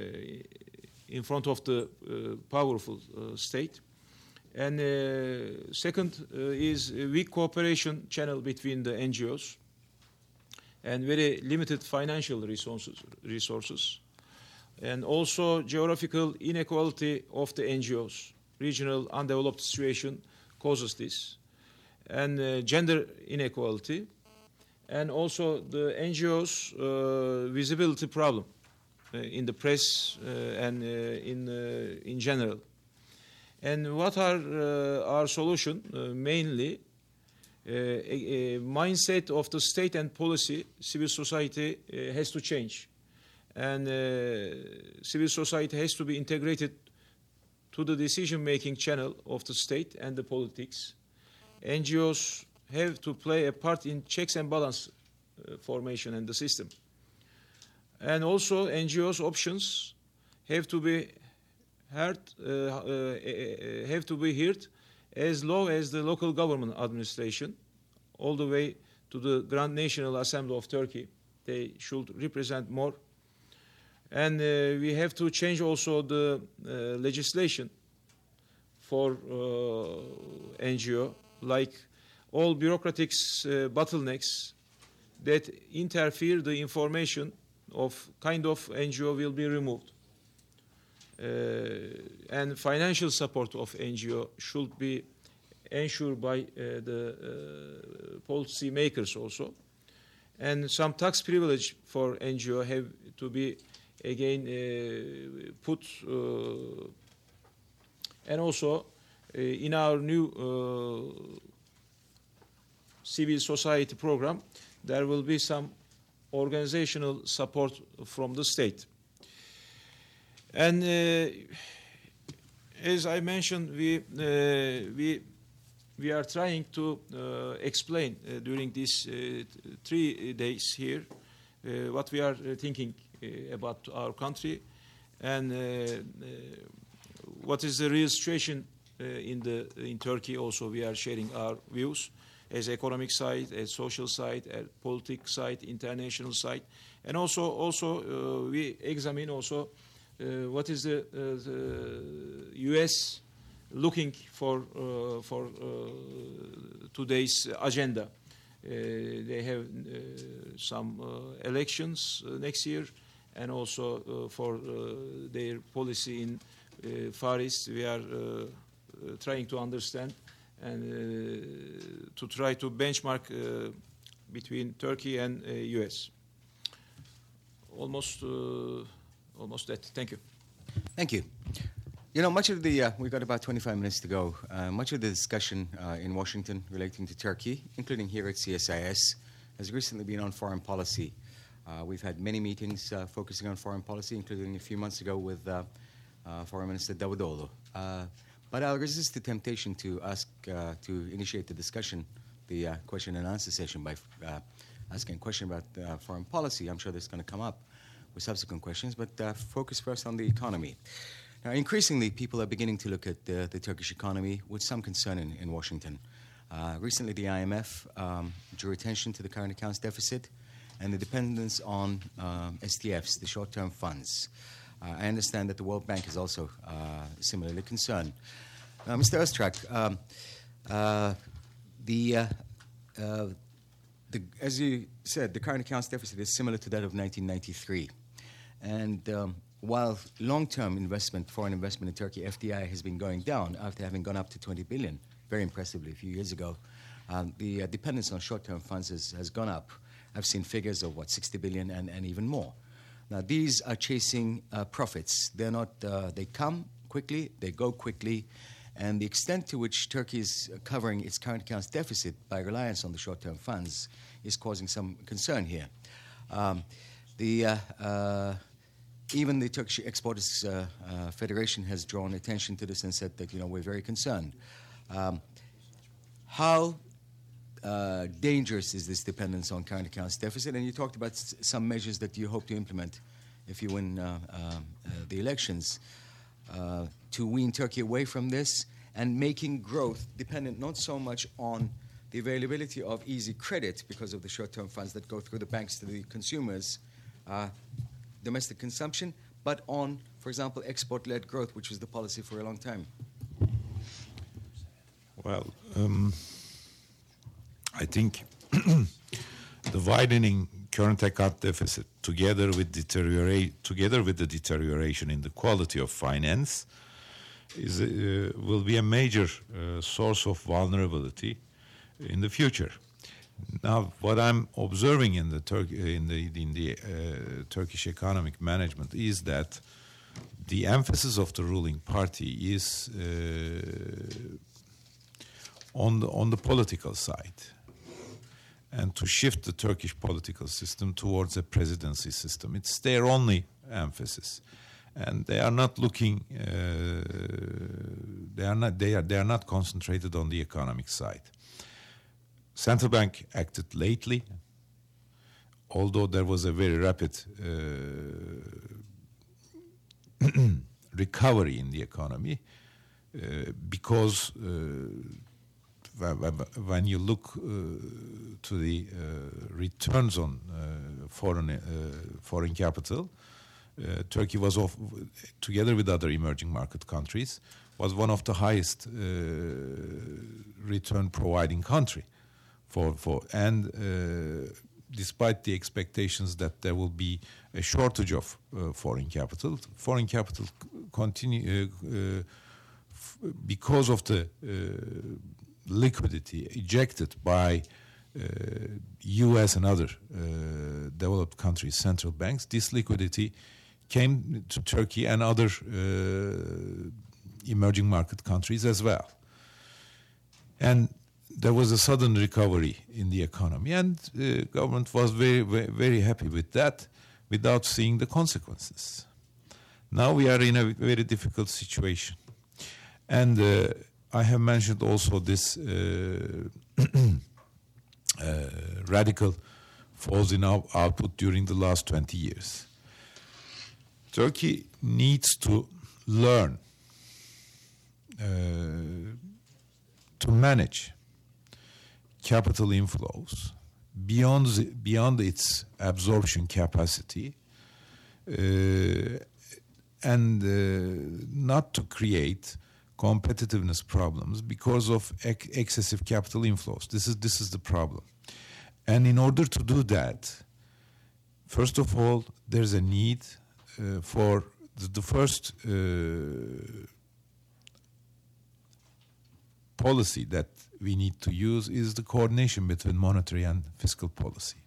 in front of the uh, powerful uh, state. And uh, second uh, is a weak cooperation channel between the N G Os and very limited financial resources, resources. And also geographical inequality of the N G Os. Regional undeveloped situation causes this. And uh, gender inequality. And also the N G Os' uh, visibility problem uh, in the press uh, and uh, in, uh, in general. And what are uh, our solution? Uh, mainly, uh, a, a mindset of the state and policy, civil society uh, has to change. And uh, civil society has to be integrated to the decision-making channel of the state and the politics. N G Os have to play a part in checks and balance uh, formation and the system. And also N G Os' options have to be heard, uh, uh, have to be heard as low as the local government administration, all the way to the Grand National Assembly of Turkey. They should represent more. And uh, we have to change also the uh, legislation for uh, N G O, like all bureaucratic uh, bottlenecks that interfere the information of kind of N G O will be removed. Uh, and financial support of N G O should be ensured by uh, the uh, policy makers also. And some tax privilege for N G O have to be again uh, put, uh, and also uh, in our new uh, civil society program, there will be some organizational support from the state. And uh, as I mentioned, we, uh, we, we are trying to uh, explain uh, during these uh, three days here uh, what we are thinking uh, about our country and uh, uh, what is the real situation uh, in, the, in Turkey. Also, we are sharing our views as economic side, as social side, as political side, international side. And also, also uh, we examine also uh, what is the, uh, the U S looking for, uh, for uh, today's agenda. Uh, they have uh, some uh, elections uh, next year, and also uh, for uh, their policy in uh, Far East, we are uh, uh, trying to understand and uh, to try to benchmark uh, between Turkey and uh, U S. Almost, uh, almost that. Thank you. Thank you. You know, much of the, uh, we've got about twenty-five minutes to go, uh, much of the discussion uh, in Washington relating to Turkey, including here at C S I S, has recently been on foreign policy. Uh, we've had many meetings uh, focusing on foreign policy, including a few months ago with uh, uh, Foreign Minister Davutoglu. Uh, but I'll resist the temptation to ask, uh, to initiate the discussion, the uh, question and answer session by uh, asking a question about uh, foreign policy. I'm sure that's going to come up with subsequent questions, but uh, focus first on the economy. Now, increasingly, people are beginning to look at the, the Turkish economy with some concern in, in Washington. Uh, recently, the I M F um, drew attention to the current accounts deficit and the dependence on um, S T Fs, the short-term funds. Uh, I understand that the World Bank is also uh, similarly concerned. Now, Mister Öztrak, um, uh, the, uh, uh, the, as you said, the current accounts deficit is similar to that of nineteen ninety-three. And um, while long-term investment, foreign investment in Turkey, F D I, has been going down after having gone up to twenty billion, very impressively, a few years ago, um, the uh, dependence on short-term funds has, has gone up. I've seen figures of, what, sixty billion and, and even more. Now, these are chasing uh, profits. They're not, uh, they come quickly, they go quickly, and the extent to which Turkey is covering its current accounts deficit by reliance on the short-term funds is causing some concern here. Um, the, uh, uh, even the Turkish Exporters uh, uh, Federation has drawn attention to this and said that, you know, we're very concerned. Um, how uh, dangerous is this dependence on current accounts deficit? And you talked about s- some measures that you hope to implement if you win uh, um, uh, the elections uh, to wean Turkey away from this and making growth dependent not so much on the availability of easy credit because of the short-term funds that go through the banks to the consumers, uh, domestic consumption, but on, for example, export-led growth, which was the policy for a long time. Well, um, I think the widening current account deficit, together with deteriorate, together with the deterioration in the quality of finance, is uh, will be a major uh, source of vulnerability in the future. Now, what I'm observing in the Tur- in the in the uh, Turkish economic management is that the emphasis of the ruling party is uh, on the on the political side, and to shift the Turkish political system towards a presidency system. It's their only emphasis, and they are not looking. Uh, they are not. They are. They are not concentrated on the economic side. Central bank acted lately, although there was a very rapid uh, recovery in the economy, uh, because uh, when you look uh, to the uh, returns on uh, foreign uh, foreign capital, uh, Turkey was, off, together with other emerging market countries, was one of the highest uh, return providing country. For, for and uh, despite the expectations that there will be a shortage of uh, foreign capital, foreign capital continue uh, uh, f- because of the uh, liquidity ejected by uh, U S and other uh, developed countries' central banks. This liquidity came to Turkey and other uh, emerging market countries as well, and there was a sudden recovery in the economy, and the uh, government was very, very, very happy with that without seeing the consequences. Now we are in a very difficult situation. And uh, I have mentioned also this uh, uh, radical falls in our output during the last twenty years. Turkey needs to learn uh, to manage capital inflows beyond the, beyond its absorption capacity, uh, and uh, not to create competitiveness problems because of ec- excessive capital inflows. This is this is the problem, and in order to do that, first of all, there's a need uh, for the, the first uh, policy that we need to use is the coordination between monetary and fiscal policy.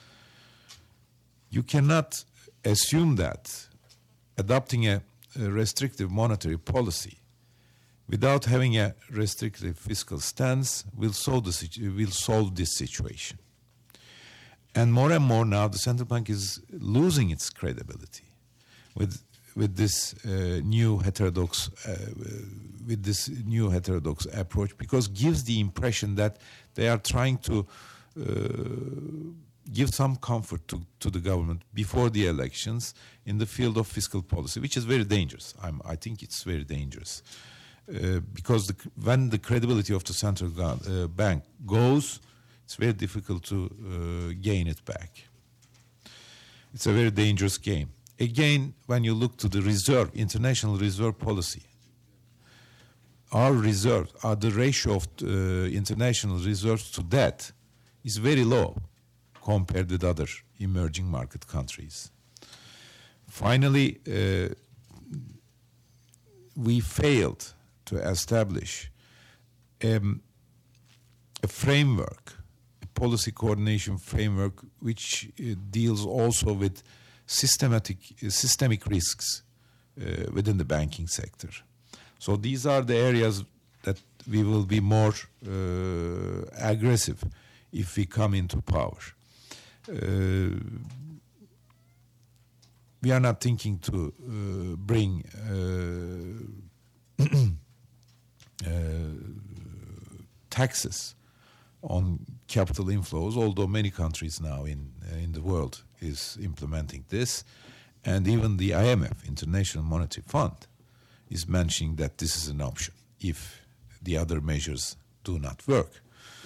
You cannot assume that adopting a, a restrictive monetary policy without having a restrictive fiscal stance will solve, the situ- will solve this situation. And more and more now, the central bank is losing its credibility with with this uh, new heterodox uh, with this new heterodox approach, because gives the impression that they are trying to uh, give some comfort to, to the government before the elections in the field of fiscal policy, which is very dangerous. I'm, I think it's very dangerous uh, because the, when the credibility of the central go- uh, bank goes, it's very difficult to uh, gain it back. It's a very dangerous game. Again, when you look to the reserve, international reserve policy, our reserves, uh, the ratio of uh, international reserves to debt is very low compared with other emerging market countries. finally, uh, we failed to establish um, a framework, a policy coordination framework, which uh, deals also with systematic, uh, systemic risks uh, within the banking sector. So these are the areas that we will be more uh, aggressive if we come into power. Uh, we are not thinking to uh, bring uh, uh, taxes on capital inflows, although many countries now in uh, in the world is implementing this, and even the I M F, International Monetary Fund, is mentioning that this is an option if the other measures do not work.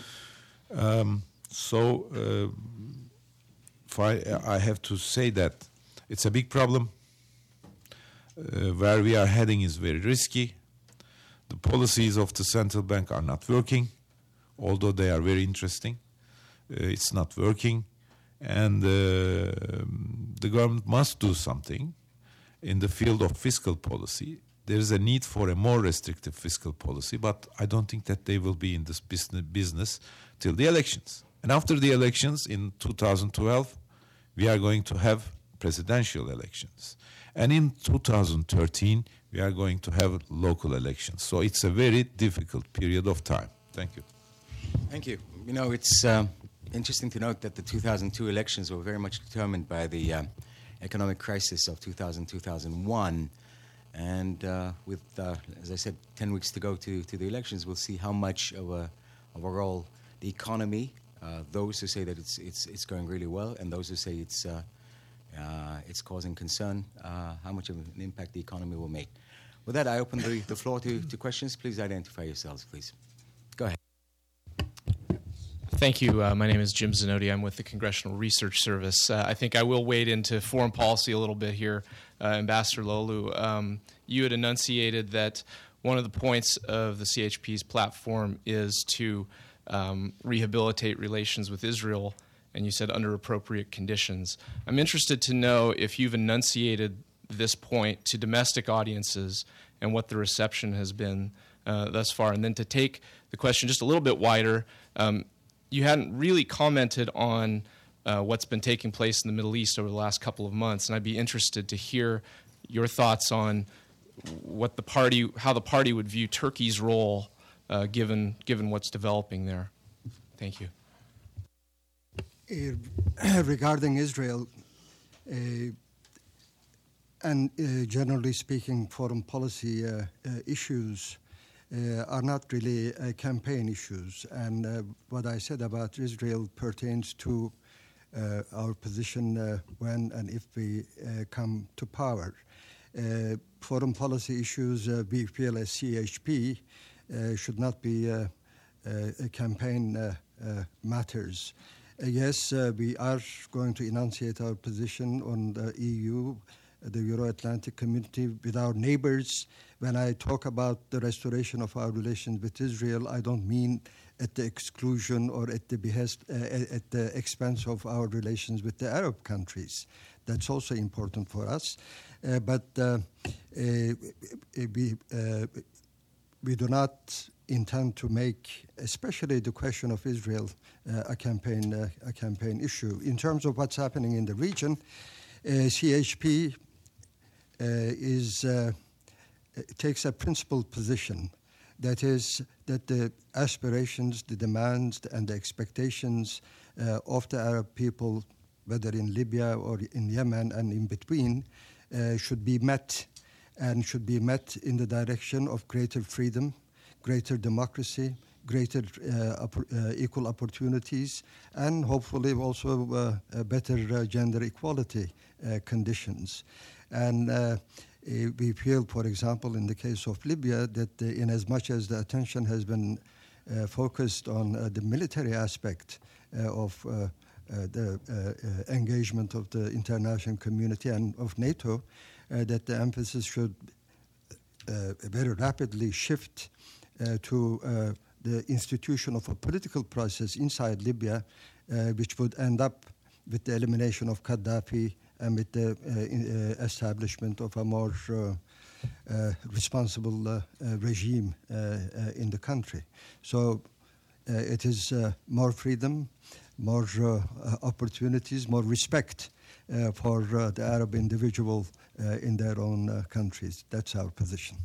Um, so uh, if I, I have to say that it's a big problem. Uh, where we are heading is very risky. The policies of the central bank are not working, although they are very interesting. Uh, it's not working, and uh, the government must do something in the field of fiscal policy. There is a need for a more restrictive fiscal policy, but I don't think that they will be in this business till the elections. And after the elections in two thousand twelve, we are going to have presidential elections. And in two thousand thirteen, we are going to have local elections. So it's a very difficult period of time. Thank you. Thank you. You know, it's um, interesting to note that the two thousand two elections were very much determined by the um, economic crisis of two thousand, two thousand one. And uh, with, uh, as I said, ten weeks to go to, to the elections, we'll see how much of a, of a role the economy, uh, those who say that it's, it's, it's going really well, and those who say it's, uh, uh, it's causing concern, uh, how much of an impact the economy will make. With that, I open the, the floor to, to questions. Please identify yourselves, please. Go ahead. Thank you. Uh, my name is Jim Zanotti. I'm with the Congressional Research Service. Uh, I think I will wade into foreign policy a little bit here. Uh, Ambassador Lolu, um, you had enunciated that one of the points of the C H P's platform is to um, rehabilitate relations with Israel, and you said under appropriate conditions. I'm interested to know if you've enunciated this point to domestic audiences and what the reception has been uh, thus far. And then to take the question just a little bit wider, um, you hadn't really commented on uh, what's been taking place in the Middle East over the last couple of months, and I'd be interested to hear your thoughts on what the party, how the party would view Turkey's role uh, given given what's developing there. Thank you. Uh, regarding Israel, uh, and uh, generally speaking, foreign policy uh, uh, issues Uh, are not really uh, campaign issues. And uh, what I said about Israel pertains to uh, our position uh, when and if we uh, come to power. Uh, foreign policy issues, uh, we feel as C H P, uh, should not be uh, uh, campaign uh, uh, matters. Uh, yes, uh, we are going to enunciate our position on the E U, the Euro-Atlantic community, with our neighbors. When I talk about the restoration of our relations with Israel, I don't mean at the exclusion or at the behest, uh, at the expense of our relations with the Arab countries. That's also important for us. Uh, but uh, uh, we, uh, we do not intend to make, especially the question of Israel, uh, a campaign, uh, a campaign issue. In terms of what's happening in the region, uh, C H P uh, is. Uh, takes a principled position, that is, that the aspirations, the demands, and the expectations uh, of the Arab people, whether in Libya or in Yemen and in between, uh, should be met, and should be met in the direction of greater freedom, greater democracy, greater uh, uh, equal opportunities, and hopefully also uh, uh, better uh, gender equality uh, conditions. And uh, we feel, for example, in the case of Libya, that uh, in as much as the attention has been uh, focused on uh, the military aspect uh, of uh, uh, the uh, uh, engagement of the international community and of NATO, uh, that the emphasis should uh, very rapidly shift uh, to uh, the institution of a political process inside Libya, uh, which would end up with the elimination of Gaddafi and with the uh, in, uh, establishment of a more uh, uh, responsible uh, uh, regime uh, uh, in the country. So uh, it is uh, more freedom, more uh, uh, opportunities, more respect uh, for uh, the Arab individual uh, in their own uh, countries. That's our position.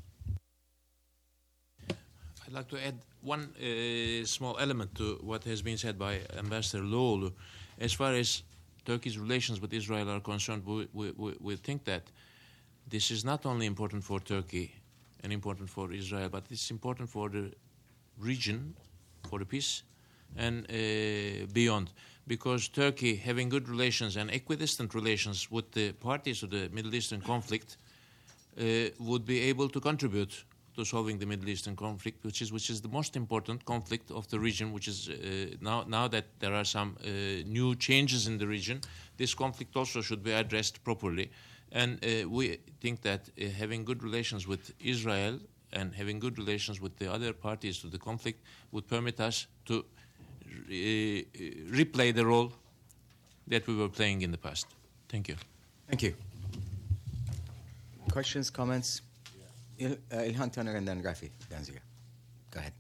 I'd like to add one uh, small element to what has been said by Ambassador Loğlu. As far as Turkey's relations with Israel are concerned, we, we, we think that this is not only important for Turkey and important for Israel, but it's important for the region, for the peace, and uh, beyond. Because Turkey, having good relations and equidistant relations with the parties to the Middle Eastern conflict, uh, would be able to contribute to solving the Middle Eastern conflict, which is which is the most important conflict of the region. Which is uh, now now that there are some uh, new changes in the region, this conflict also should be addressed properly. And uh, we think that uh, having good relations with Israel and having good relations with the other parties to the conflict would permit us to uh, replay the role that we were playing in the past. Thank you. Thank you. Questions, comments? Il, uh, İlhan Taner and then Rafi Danziger. Go ahead.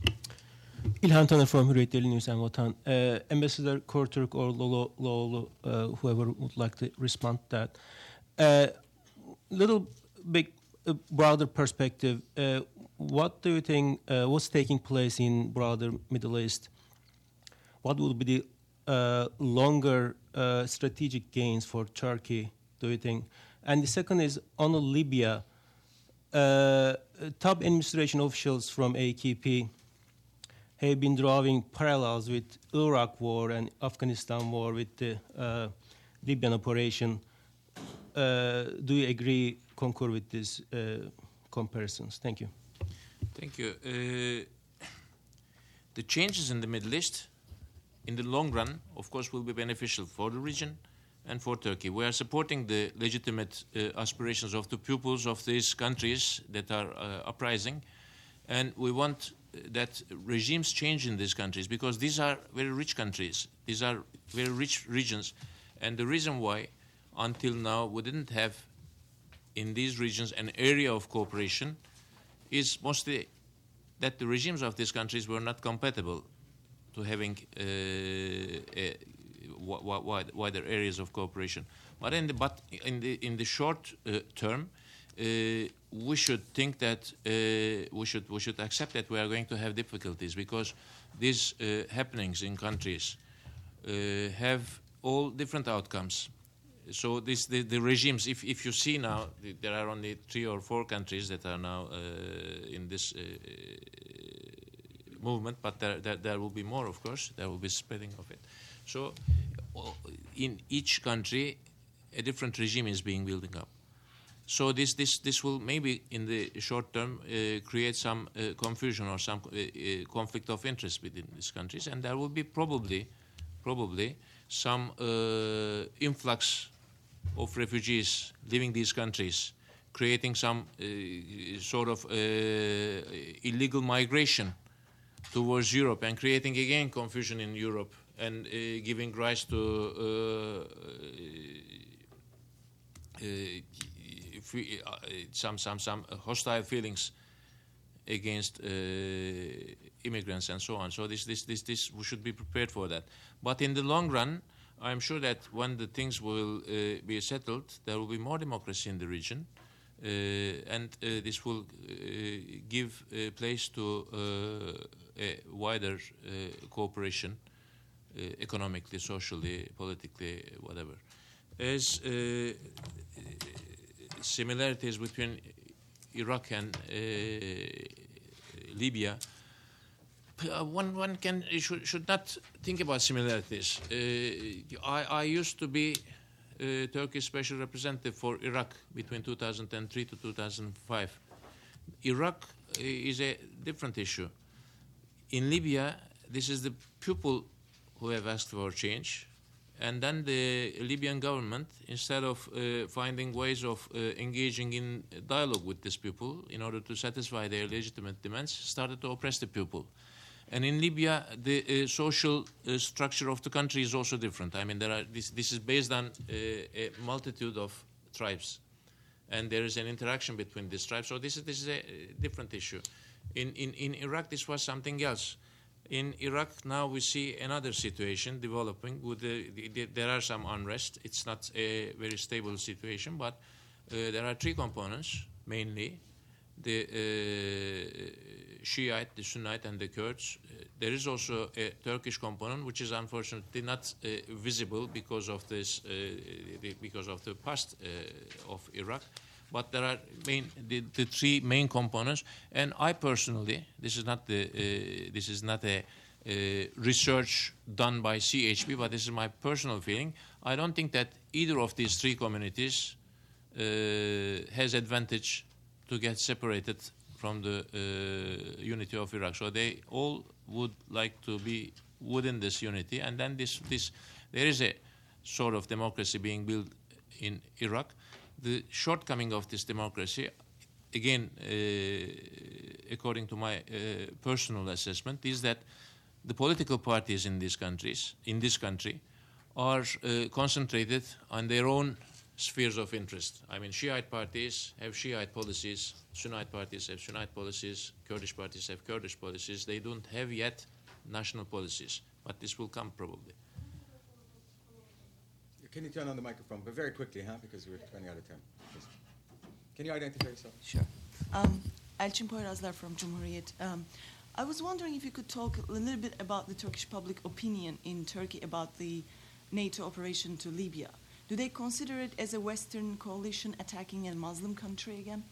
İlhan Taner from Hürriyet News and Vatan. Uh, Ambassador Korturk or Loğlu, uh, whoever would like to respond to that. A uh, little bit uh, broader perspective, uh, what do you think, uh, what's taking place in broader Middle East? What will be the uh, longer uh, strategic gains for Turkey, do you think? And the second is on Libya. Uh, top administration officials from A K P have been drawing parallels with Iraq war and Afghanistan war with the uh, Libyan operation. Uh, do you agree, concur with these uh, comparisons? Thank you. Thank you. Uh, the changes in the Middle East, in the long run, of course, will be beneficial for the region and for Turkey. We are supporting the legitimate uh, aspirations of the peoples of these countries that are uh, uprising, and we want that regimes change in these countries because these are very rich countries. These are very rich regions, and the reason why until now we didn't have in these regions an area of cooperation is mostly that the regimes of these countries were not compatible to having uh, a wider areas of cooperation. But in the, but in the, in the short uh, term, uh, we should think that uh, we should we should accept that we are going to have difficulties because these uh, happenings in countries uh, have all different outcomes. So this, the, the regimes, if, if you see now, there are only three or four countries that are now uh, in this uh, movement, but there, there, there will be more, of course. There will be spreading of it. So in each country, a different regime is being building up. So this, this, this will maybe in the short term uh, create some uh, confusion or some uh, uh, conflict of interest within these countries, and there will be probably, probably some uh, influx of refugees leaving these countries, creating some uh, sort of uh, illegal migration towards Europe and creating again confusion in Europe and uh, giving rise to uh, uh, free, uh, some, some, some hostile feelings against uh, immigrants and so on. So this, this, this, this, we should be prepared for that. But in the long run, I'm sure that when the things will uh, be settled, there will be more democracy in the region, uh, and uh, this will uh, give uh, place to uh, a wider uh, cooperation, uh, economically, socially, politically, whatever. As uh, similarities between Iraq and uh, Libya, Uh, one one can should, should not think about similarities. Uh, I, I used to be uh, Turkish special representative for Iraq between two thousand three to two thousand five. Iraq is a different issue. In Libya, this is the people who have asked for change, and then the Libyan government, instead of uh, finding ways of uh, engaging in dialogue with these people in order to satisfy their legitimate demands, started to oppress the people. And in Libya, the uh, social uh, structure of the country is also different. I mean, there are, this, this is based on uh, a multitude of tribes. And there is an interaction between these tribes. So this is, this is a different issue. In, in, in Iraq, this was something else. In Iraq, now we see another situation developing. With the, the, there are some unrest. It's not a very stable situation, but uh, there are three components, mainly. The uh, Shiite, the Sunnite, and the Kurds. Uh, there is also a Turkish component, which is unfortunately not uh, visible because of this, uh, the, because of the past uh, of Iraq. But there are main, the, the three main components, and I personally, this is not the, uh, this is not a uh, research done by C H P, but this is my personal feeling. I don't think that either of these three communities uh, has advantage to get separated from the uh, unity of Iraq. So they all would like to be within this unity, and then this, this, there is a sort of democracy being built in Iraq. The shortcoming of this democracy, again, uh, according to my uh, personal assessment, is that the political parties in these countries, in this country, are uh, concentrated on their own spheres of interest. I mean, Shiite parties have Shiite policies, Sunnite parties have Sunnite policies, Kurdish parties have Kurdish policies. They don't have yet national policies, but this will come probably. Can you turn on the microphone, but very quickly, huh? Because we're running out of time. Please. Can you identify yourself? Sure. Um, Elçin Poyrazlar from Cumhuriyet. Um, I was wondering if you could talk a little bit about the Turkish public opinion in Turkey about the NATO operation to Libya. Do they consider it as a Western coalition attacking a Muslim country again?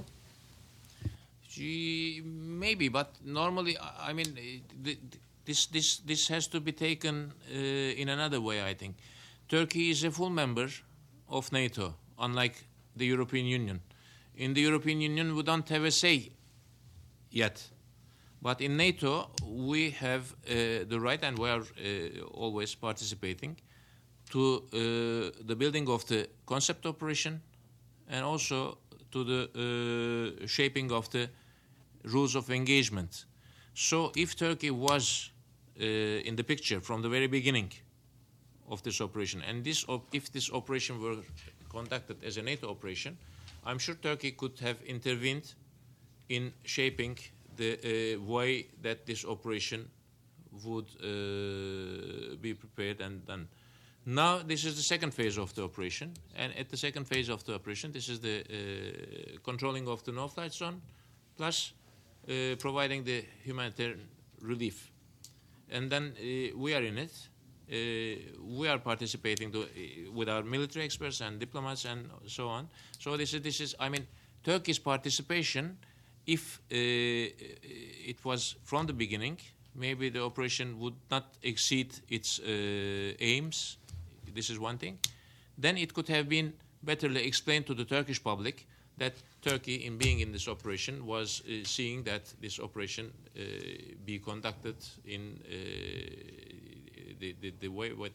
Gee, maybe, but normally, I mean, the, this, this, this has to be taken uh, in another way, I think. Turkey is a full member of NATO, unlike the European Union. In the European Union, we don't have a say yet. But in NATO, we have uh, the right, and we are uh, always participating, to uh, the building of the concept operation and also to the uh, shaping of the rules of engagement. So if Turkey was uh, in the picture from the very beginning of this operation, and this op if this operation were conducted as a NATO operation, I'm sure Turkey could have intervened in shaping the uh, way that this operation would uh, be prepared and done. Now, this is the second phase of the operation, and at the second phase of the operation, this is the uh, controlling of the no-flight zone, plus uh, providing the humanitarian relief. And then uh, we are in it. Uh, we are participating to, uh, with our military experts and diplomats and so on. So this is, this is I mean, Turkey's participation, if uh, it was from the beginning, maybe the operation would not exceed its uh, aims. This is one thing. Then it could have been betterly explained to the Turkish public that Turkey, in being in this operation, was uh, seeing that this operation uh, be conducted in uh, the, the, the way what,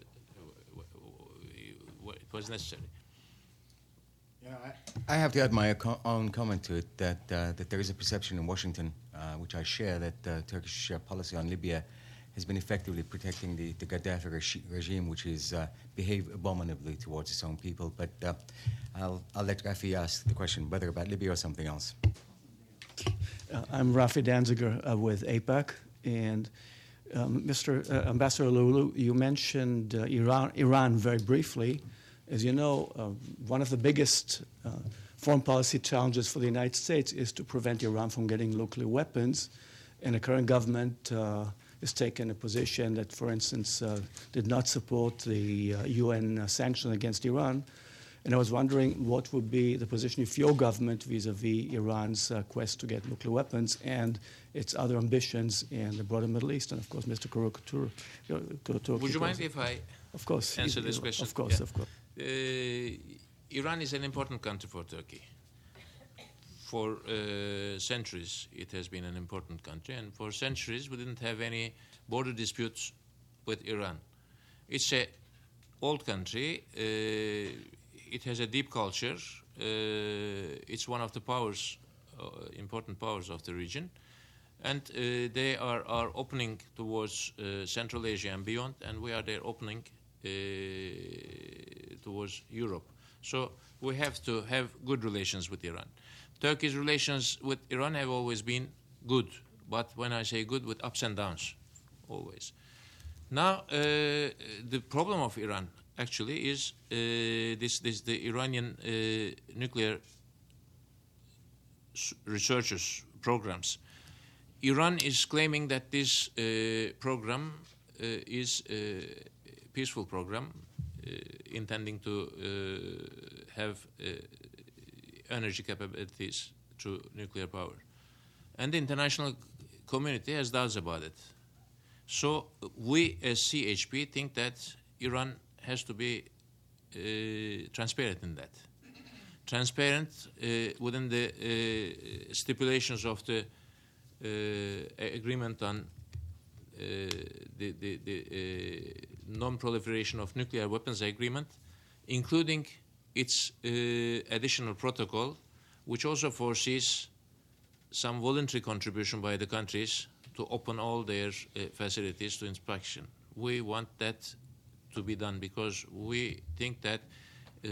what it was necessary. You know, I, I have to add my co own comment to it that uh, that there is a perception in Washington, uh, which I share, that uh, Turkish uh, policy on Libya has been effectively protecting the, the Gaddafi regi regime, which is uh, behave abominably towards its own people. But uh, I'll, I'll let Rafi ask the question, whether about Libya or something else. Uh, I'm Rafi Danziger uh, with AIPAC, and um, Mister Uh, Ambassador Lulu, you mentioned uh, Iran, Iran very briefly. As you know, uh, one of the biggest uh, foreign policy challenges for the United States is to prevent Iran from getting nuclear weapons, and the current government uh, has taken a position that, for instance, uh, did not support the uh, U N uh, sanction against Iran. And I was wondering what would be the position of your government vis-a-vis Iran's uh, quest to get nuclear weapons and its other ambitions in the broader Middle East. And, of course, Mister Karakutur. Would you mind if I of course, answer this question? Of course, yeah. of course. Uh, Iran is an important country for Turkey. For uh, centuries, it has been an important country, and for centuries, we didn't have any border disputes with Iran. It's an old country. Uh, it has a deep culture. Uh, it's one of the powers, uh, important powers of the region. And uh, they are, are opening towards uh, Central Asia and beyond, and we are there opening uh, towards Europe. So we have to have good relations with Iran. Turkey's relations with Iran have always been good, but when I say good, with ups and downs, always. Now, uh, the problem of Iran actually is uh, this, this the Iranian uh, nuclear researchers programs. Iran is claiming that this uh, program uh, is a peaceful program, uh, intending to uh, have uh, energy capabilities through nuclear power. And the international community has doubts about it. So we as C H P think that Iran has to be uh, transparent in that. Transparent uh, within the uh, stipulations of the uh, agreement on uh, the, the, the uh, non-proliferation of nuclear weapons agreement, including its uh, additional protocol, which also foresees some voluntary contribution by the countries to open all their uh, facilities to inspection. We want that to be done because we think that uh,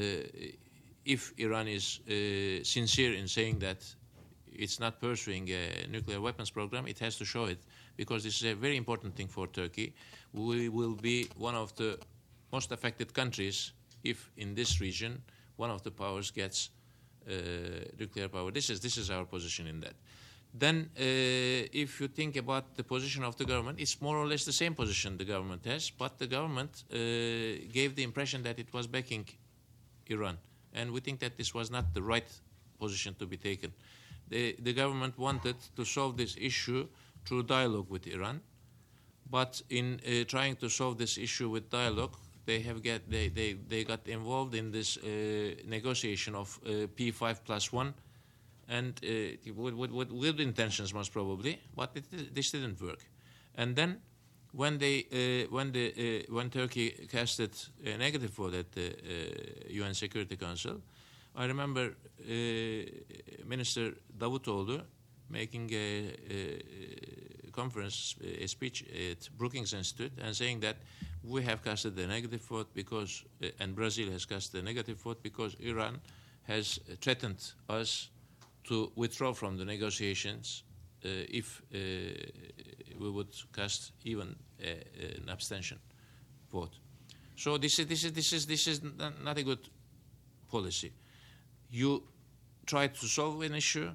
if Iran is uh, sincere in saying that it's not pursuing a nuclear weapons program, it has to show it, because this is a very important thing for Turkey. We will be one of the most affected countries if in this region one of the powers gets uh, nuclear power. This is, this is our position in that. Then uh, if you think about the position of the government, it's more or less the same position the government has, but the government uh, gave the impression that it was backing Iran. And we think that this was not the right position to be taken. The, the government wanted to solve this issue through dialogue with Iran, but in uh, trying to solve this issue with dialogue, they have get they, they, they got involved in this uh, negotiation of uh, P five plus one, and uh, with, with, with intentions most probably, but it, this didn't work. And then when they uh, when the uh, when Turkey casted a negative vote at the uh, U N Security Council, I remember uh, Minister Davutoğlu making a, a conference, a speech at Brookings Institute, and saying that we have casted a negative vote because, uh, and Brazil has casted a negative vote because Iran has threatened us to withdraw from the negotiations uh, if uh, we would cast even a, an abstention vote. So this is this is this is this is not a good policy. You try to solve an issue,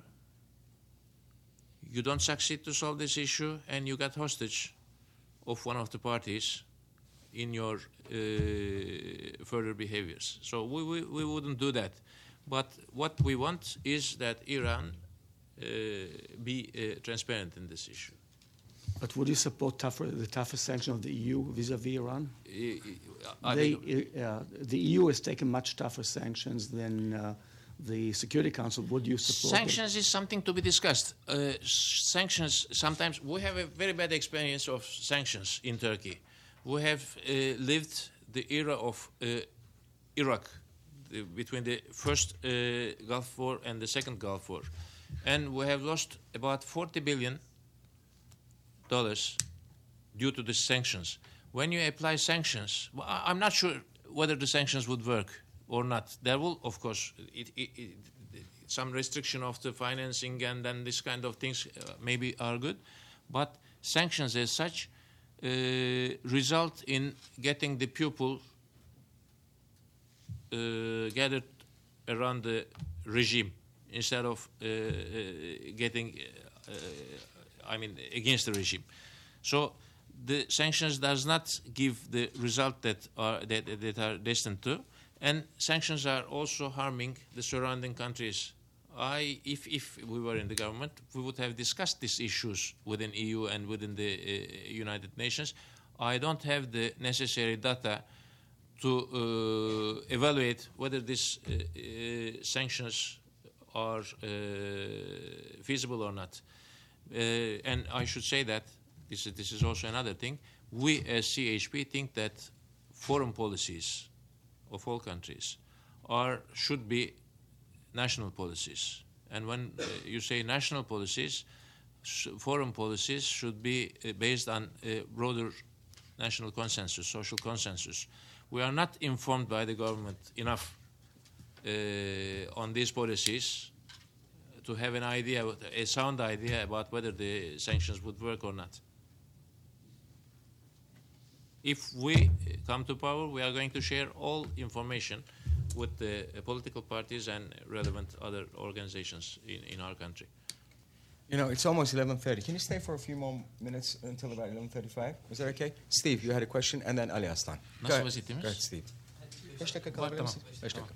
you don't succeed to solve this issue, and you get hostage of one of the parties in your uh, further behaviors. So we, we, we wouldn't do that. But what we want is that Iran uh, be uh, transparent in this issue. But would you support tougher, the tougher sanction of the E U vis-à-vis Iran? I they, uh, the E U has taken much tougher sanctions than uh, the Security Council. Would you support Sanctions it? Is something to be discussed. Uh, sanctions, sometimes, we have a very bad experience of sanctions in Turkey. We have uh, lived the era of uh, Iraq, the, between the first uh, Gulf War and the second Gulf War. And we have lost about forty billion dollars due to the sanctions. When you apply sanctions, well, I'm not sure whether the sanctions would work or not. There will, of course, it, it, it, some restriction of the financing and then this kind of things uh, maybe are good, but sanctions as such uh, result in getting the people uh, gathered around the regime instead of uh, uh, getting, uh, I mean, against the regime. So the sanctions does not give the result that are that, that are destined to. And sanctions are also harming the surrounding countries. I, if, if we were in the government, we would have discussed these issues within E U and within the uh, United Nations. I don't have the necessary data to uh, evaluate whether these uh, uh, sanctions are uh, feasible or not. Uh, and I should say that, this is, this is also another thing, we as C H P think that foreign policies of all countries are should be national policies. And when uh, you say national policies, s- foreign policies should be uh, based on a broader national consensus, social consensus. We are not informed by the government enough uh, on these policies to have an idea, a sound idea about whether the sanctions would work or not. If we come to power, we are going to share all information with the uh, political parties and relevant other organizations in, in our country. You know, it's almost eleven thirty. Can you stay for a few more minutes until about eleven thirty-five? Is that okay? Steve, you had a question, and then Ali Aslan. Go Nasıl ahead. vaziyetimiz? Go ahead, Steve. Beş dakika kalabilir misin? Beş dakika.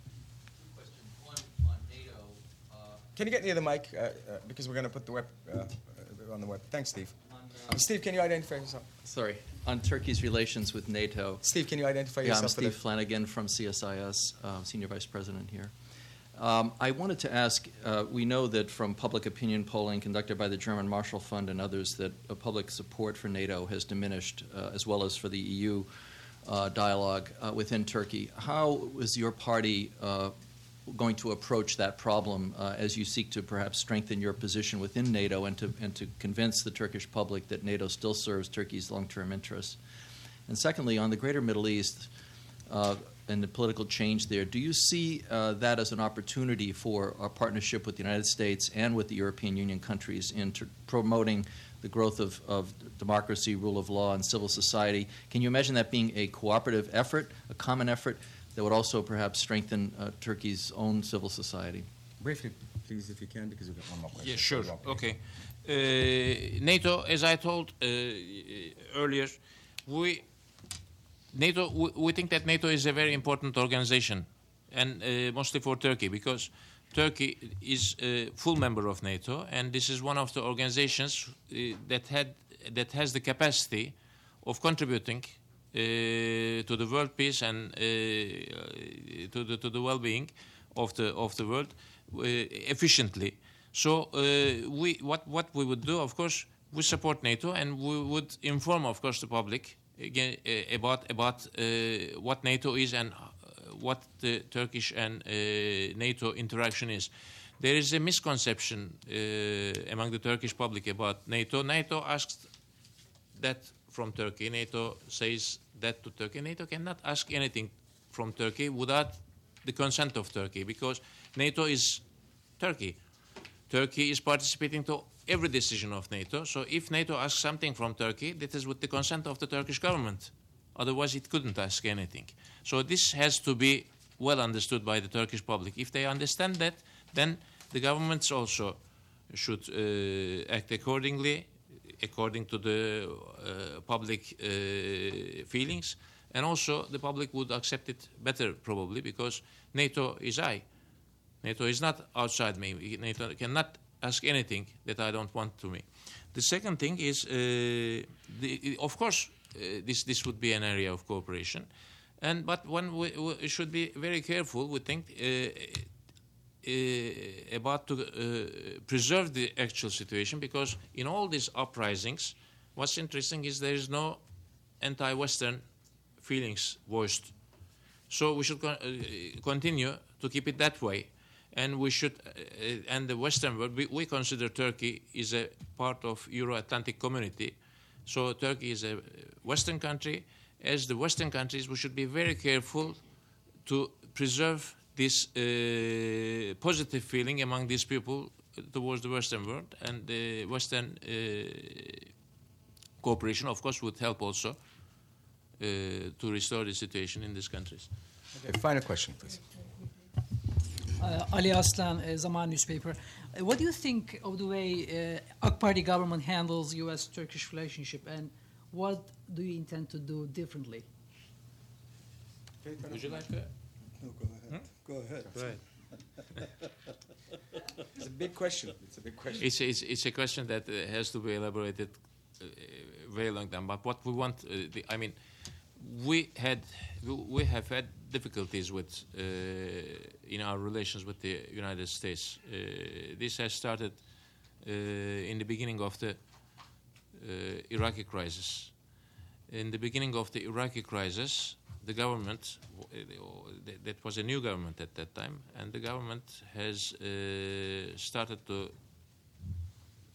Can you get near the mic? Uh, uh, because we're going to put the web uh, uh, on the web. Thanks, Steve. uh, Steve, can you identify yourself? Sorry, on Turkey's relations with NATO. Steve, can you identify Yeah, yourself? I'm for Steve the- Flanagan from C S I S, uh, Senior Vice President here. Um, I wanted to ask, uh, we know that from public opinion polling conducted by the German Marshall Fund and others that uh, public support for NATO has diminished, uh, as well as for the E U uh, dialogue uh, within Turkey. How is your party uh, going to approach that problem uh, as you seek to perhaps strengthen your position within NATO and to, and to convince the Turkish public that NATO still serves Turkey's long-term interests? And secondly, on the greater Middle East uh, and the political change there, do you see uh, that as an opportunity for a partnership with the United States and with the European Union countries in ter- promoting the growth of, of democracy, rule of law, and civil society? Can you imagine that being a cooperative effort, a common effort, that would also perhaps strengthen uh, Turkey's own civil society? Briefly, please, if you can, because we've got one more question. Yeah, sure. Well, Okay. Uh, NATO, as I told uh, earlier, we NATO. We, we think that NATO is a very important organization, and uh, mostly for Turkey, because Turkey is a full member of NATO, and this is one of the organizations uh, that had that has the capacity of contributing uh, to the world peace and uh, to the to the well-being of the of the world uh, efficiently. So uh, we what what we would do, of course, we support NATO, and we would inform, of course, the public again uh, about about uh, what NATO is and uh, what the Turkish and uh, NATO interaction is. There is a misconception uh, among the Turkish public about NATO. NATO asks that from Turkey. NATO says that to Turkey. NATO cannot ask anything from Turkey without the consent of Turkey, because NATO is Turkey. Turkey is participating to every decision of NATO. So if NATO asks something from Turkey, that is with the consent of the Turkish government. Otherwise, it couldn't ask anything. So this has to be well understood by the Turkish public. If they understand that, then the governments also should uh, act accordingly, according to the uh, public uh, feelings. And also, the public would accept it better, probably, because NATO is I. NATO is not outside me. NATO cannot ask anything that I don't want to me. The second thing is, uh, the, of course, uh, this this would be an area of cooperation, and but one we, we should be very careful. We think uh, uh, about to uh, preserve the actual situation, because in all these uprisings, what's interesting is there is no anti-Western feelings voiced. So we should con- uh, continue to keep it that way. And we should, uh, and the Western world, we, we consider Turkey is a part of Euro-Atlantic community. So Turkey is a Western country. As the Western countries, we should be very careful to preserve this uh, positive feeling among these people towards the Western world. And the Western uh, cooperation, of course, would help also uh, to restore the situation in these countries. Okay, final question, please. Uh, Ali Aslan, uh, Zaman newspaper. Uh, what do you think of the way uh, A K Party government handles U S Turkish relationship, and what do you intend to do differently? Would you like to? No, go ahead. Go ahead. Go ahead. It's a big question. It's a big question. It's a, it's, it's a question that uh, has to be elaborated uh, very long time. But what we want, uh, the, I mean, we had, we, we have had difficulties with uh, in our relations with the United States. Uh, this has started uh, in the beginning of the uh, Iraqi crisis. In the beginning of the Iraqi crisis, the government, uh, that was a new government at that time, and the government has uh, started to uh,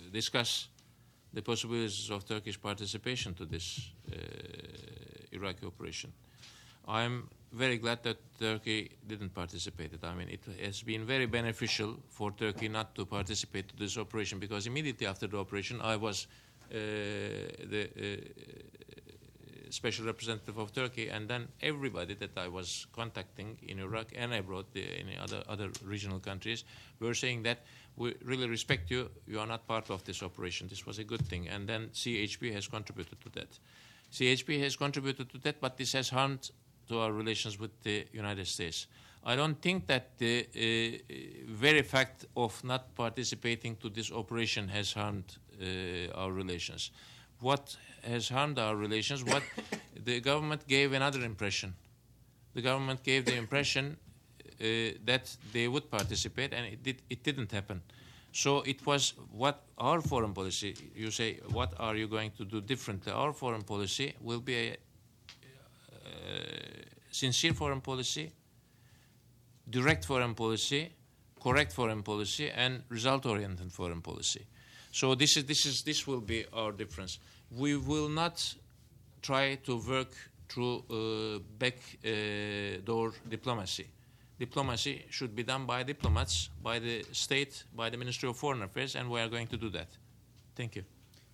discuss the possibilities of Turkish participation to this uh, Iraqi operation. I'm very glad that Turkey didn't participate. I mean, it has been very beneficial for Turkey not to participate to this operation, because immediately after the operation, I was uh, the uh, special representative of Turkey, and then everybody that I was contacting in Iraq and abroad, the, in other other regional countries, were saying that we really respect you. You are not part of this operation. This was a good thing, and then C H P has contributed to that. C H P has contributed to that, but this has harmed to our relations with the United States. I don't think that the uh, very fact of not participating to this operation has harmed uh, our relations. What has harmed our relations, what the government gave another impression. The government gave the impression uh, that they would participate, and it, did, it didn't happen. So it was what our foreign policy, you say, what are you going to do differently? Our foreign policy will be a Uh, sincere foreign policy, direct foreign policy, correct foreign policy, and result-oriented foreign policy. So this is this is this will be our difference. We will not try to work through uh, back-door uh, diplomacy. Diplomacy should be done by diplomats, by the state, by the Ministry of Foreign Affairs, and we are going to do that. Thank you.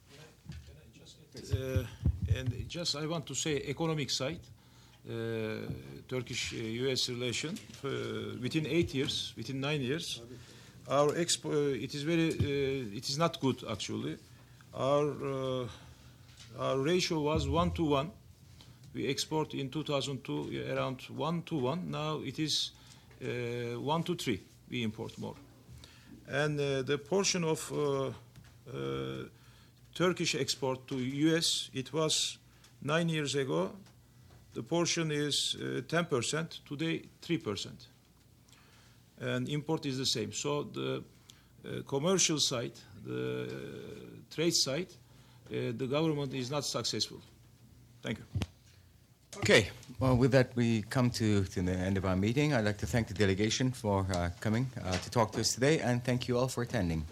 Uh, and just I want to say economic side. Uh, Turkish-U S relation uh, within eight years, within nine years, our expo uh, it is very uh, it is not good actually. Our uh, our ratio was one to one. We export in two thousand two around one to one. Now it is uh, one to three. We import more, and uh, the portion of uh, uh, Turkish export to U S, it was nine years ago. The portion is uh, ten percent, today three percent. And import is the same. So the uh, commercial side, the uh, trade side, uh, the government is not successful. Thank you. Okay, well, with that, we come to, to the end of our meeting. I'd like to thank the delegation for uh, coming uh, to talk to us today, and thank you all for attending.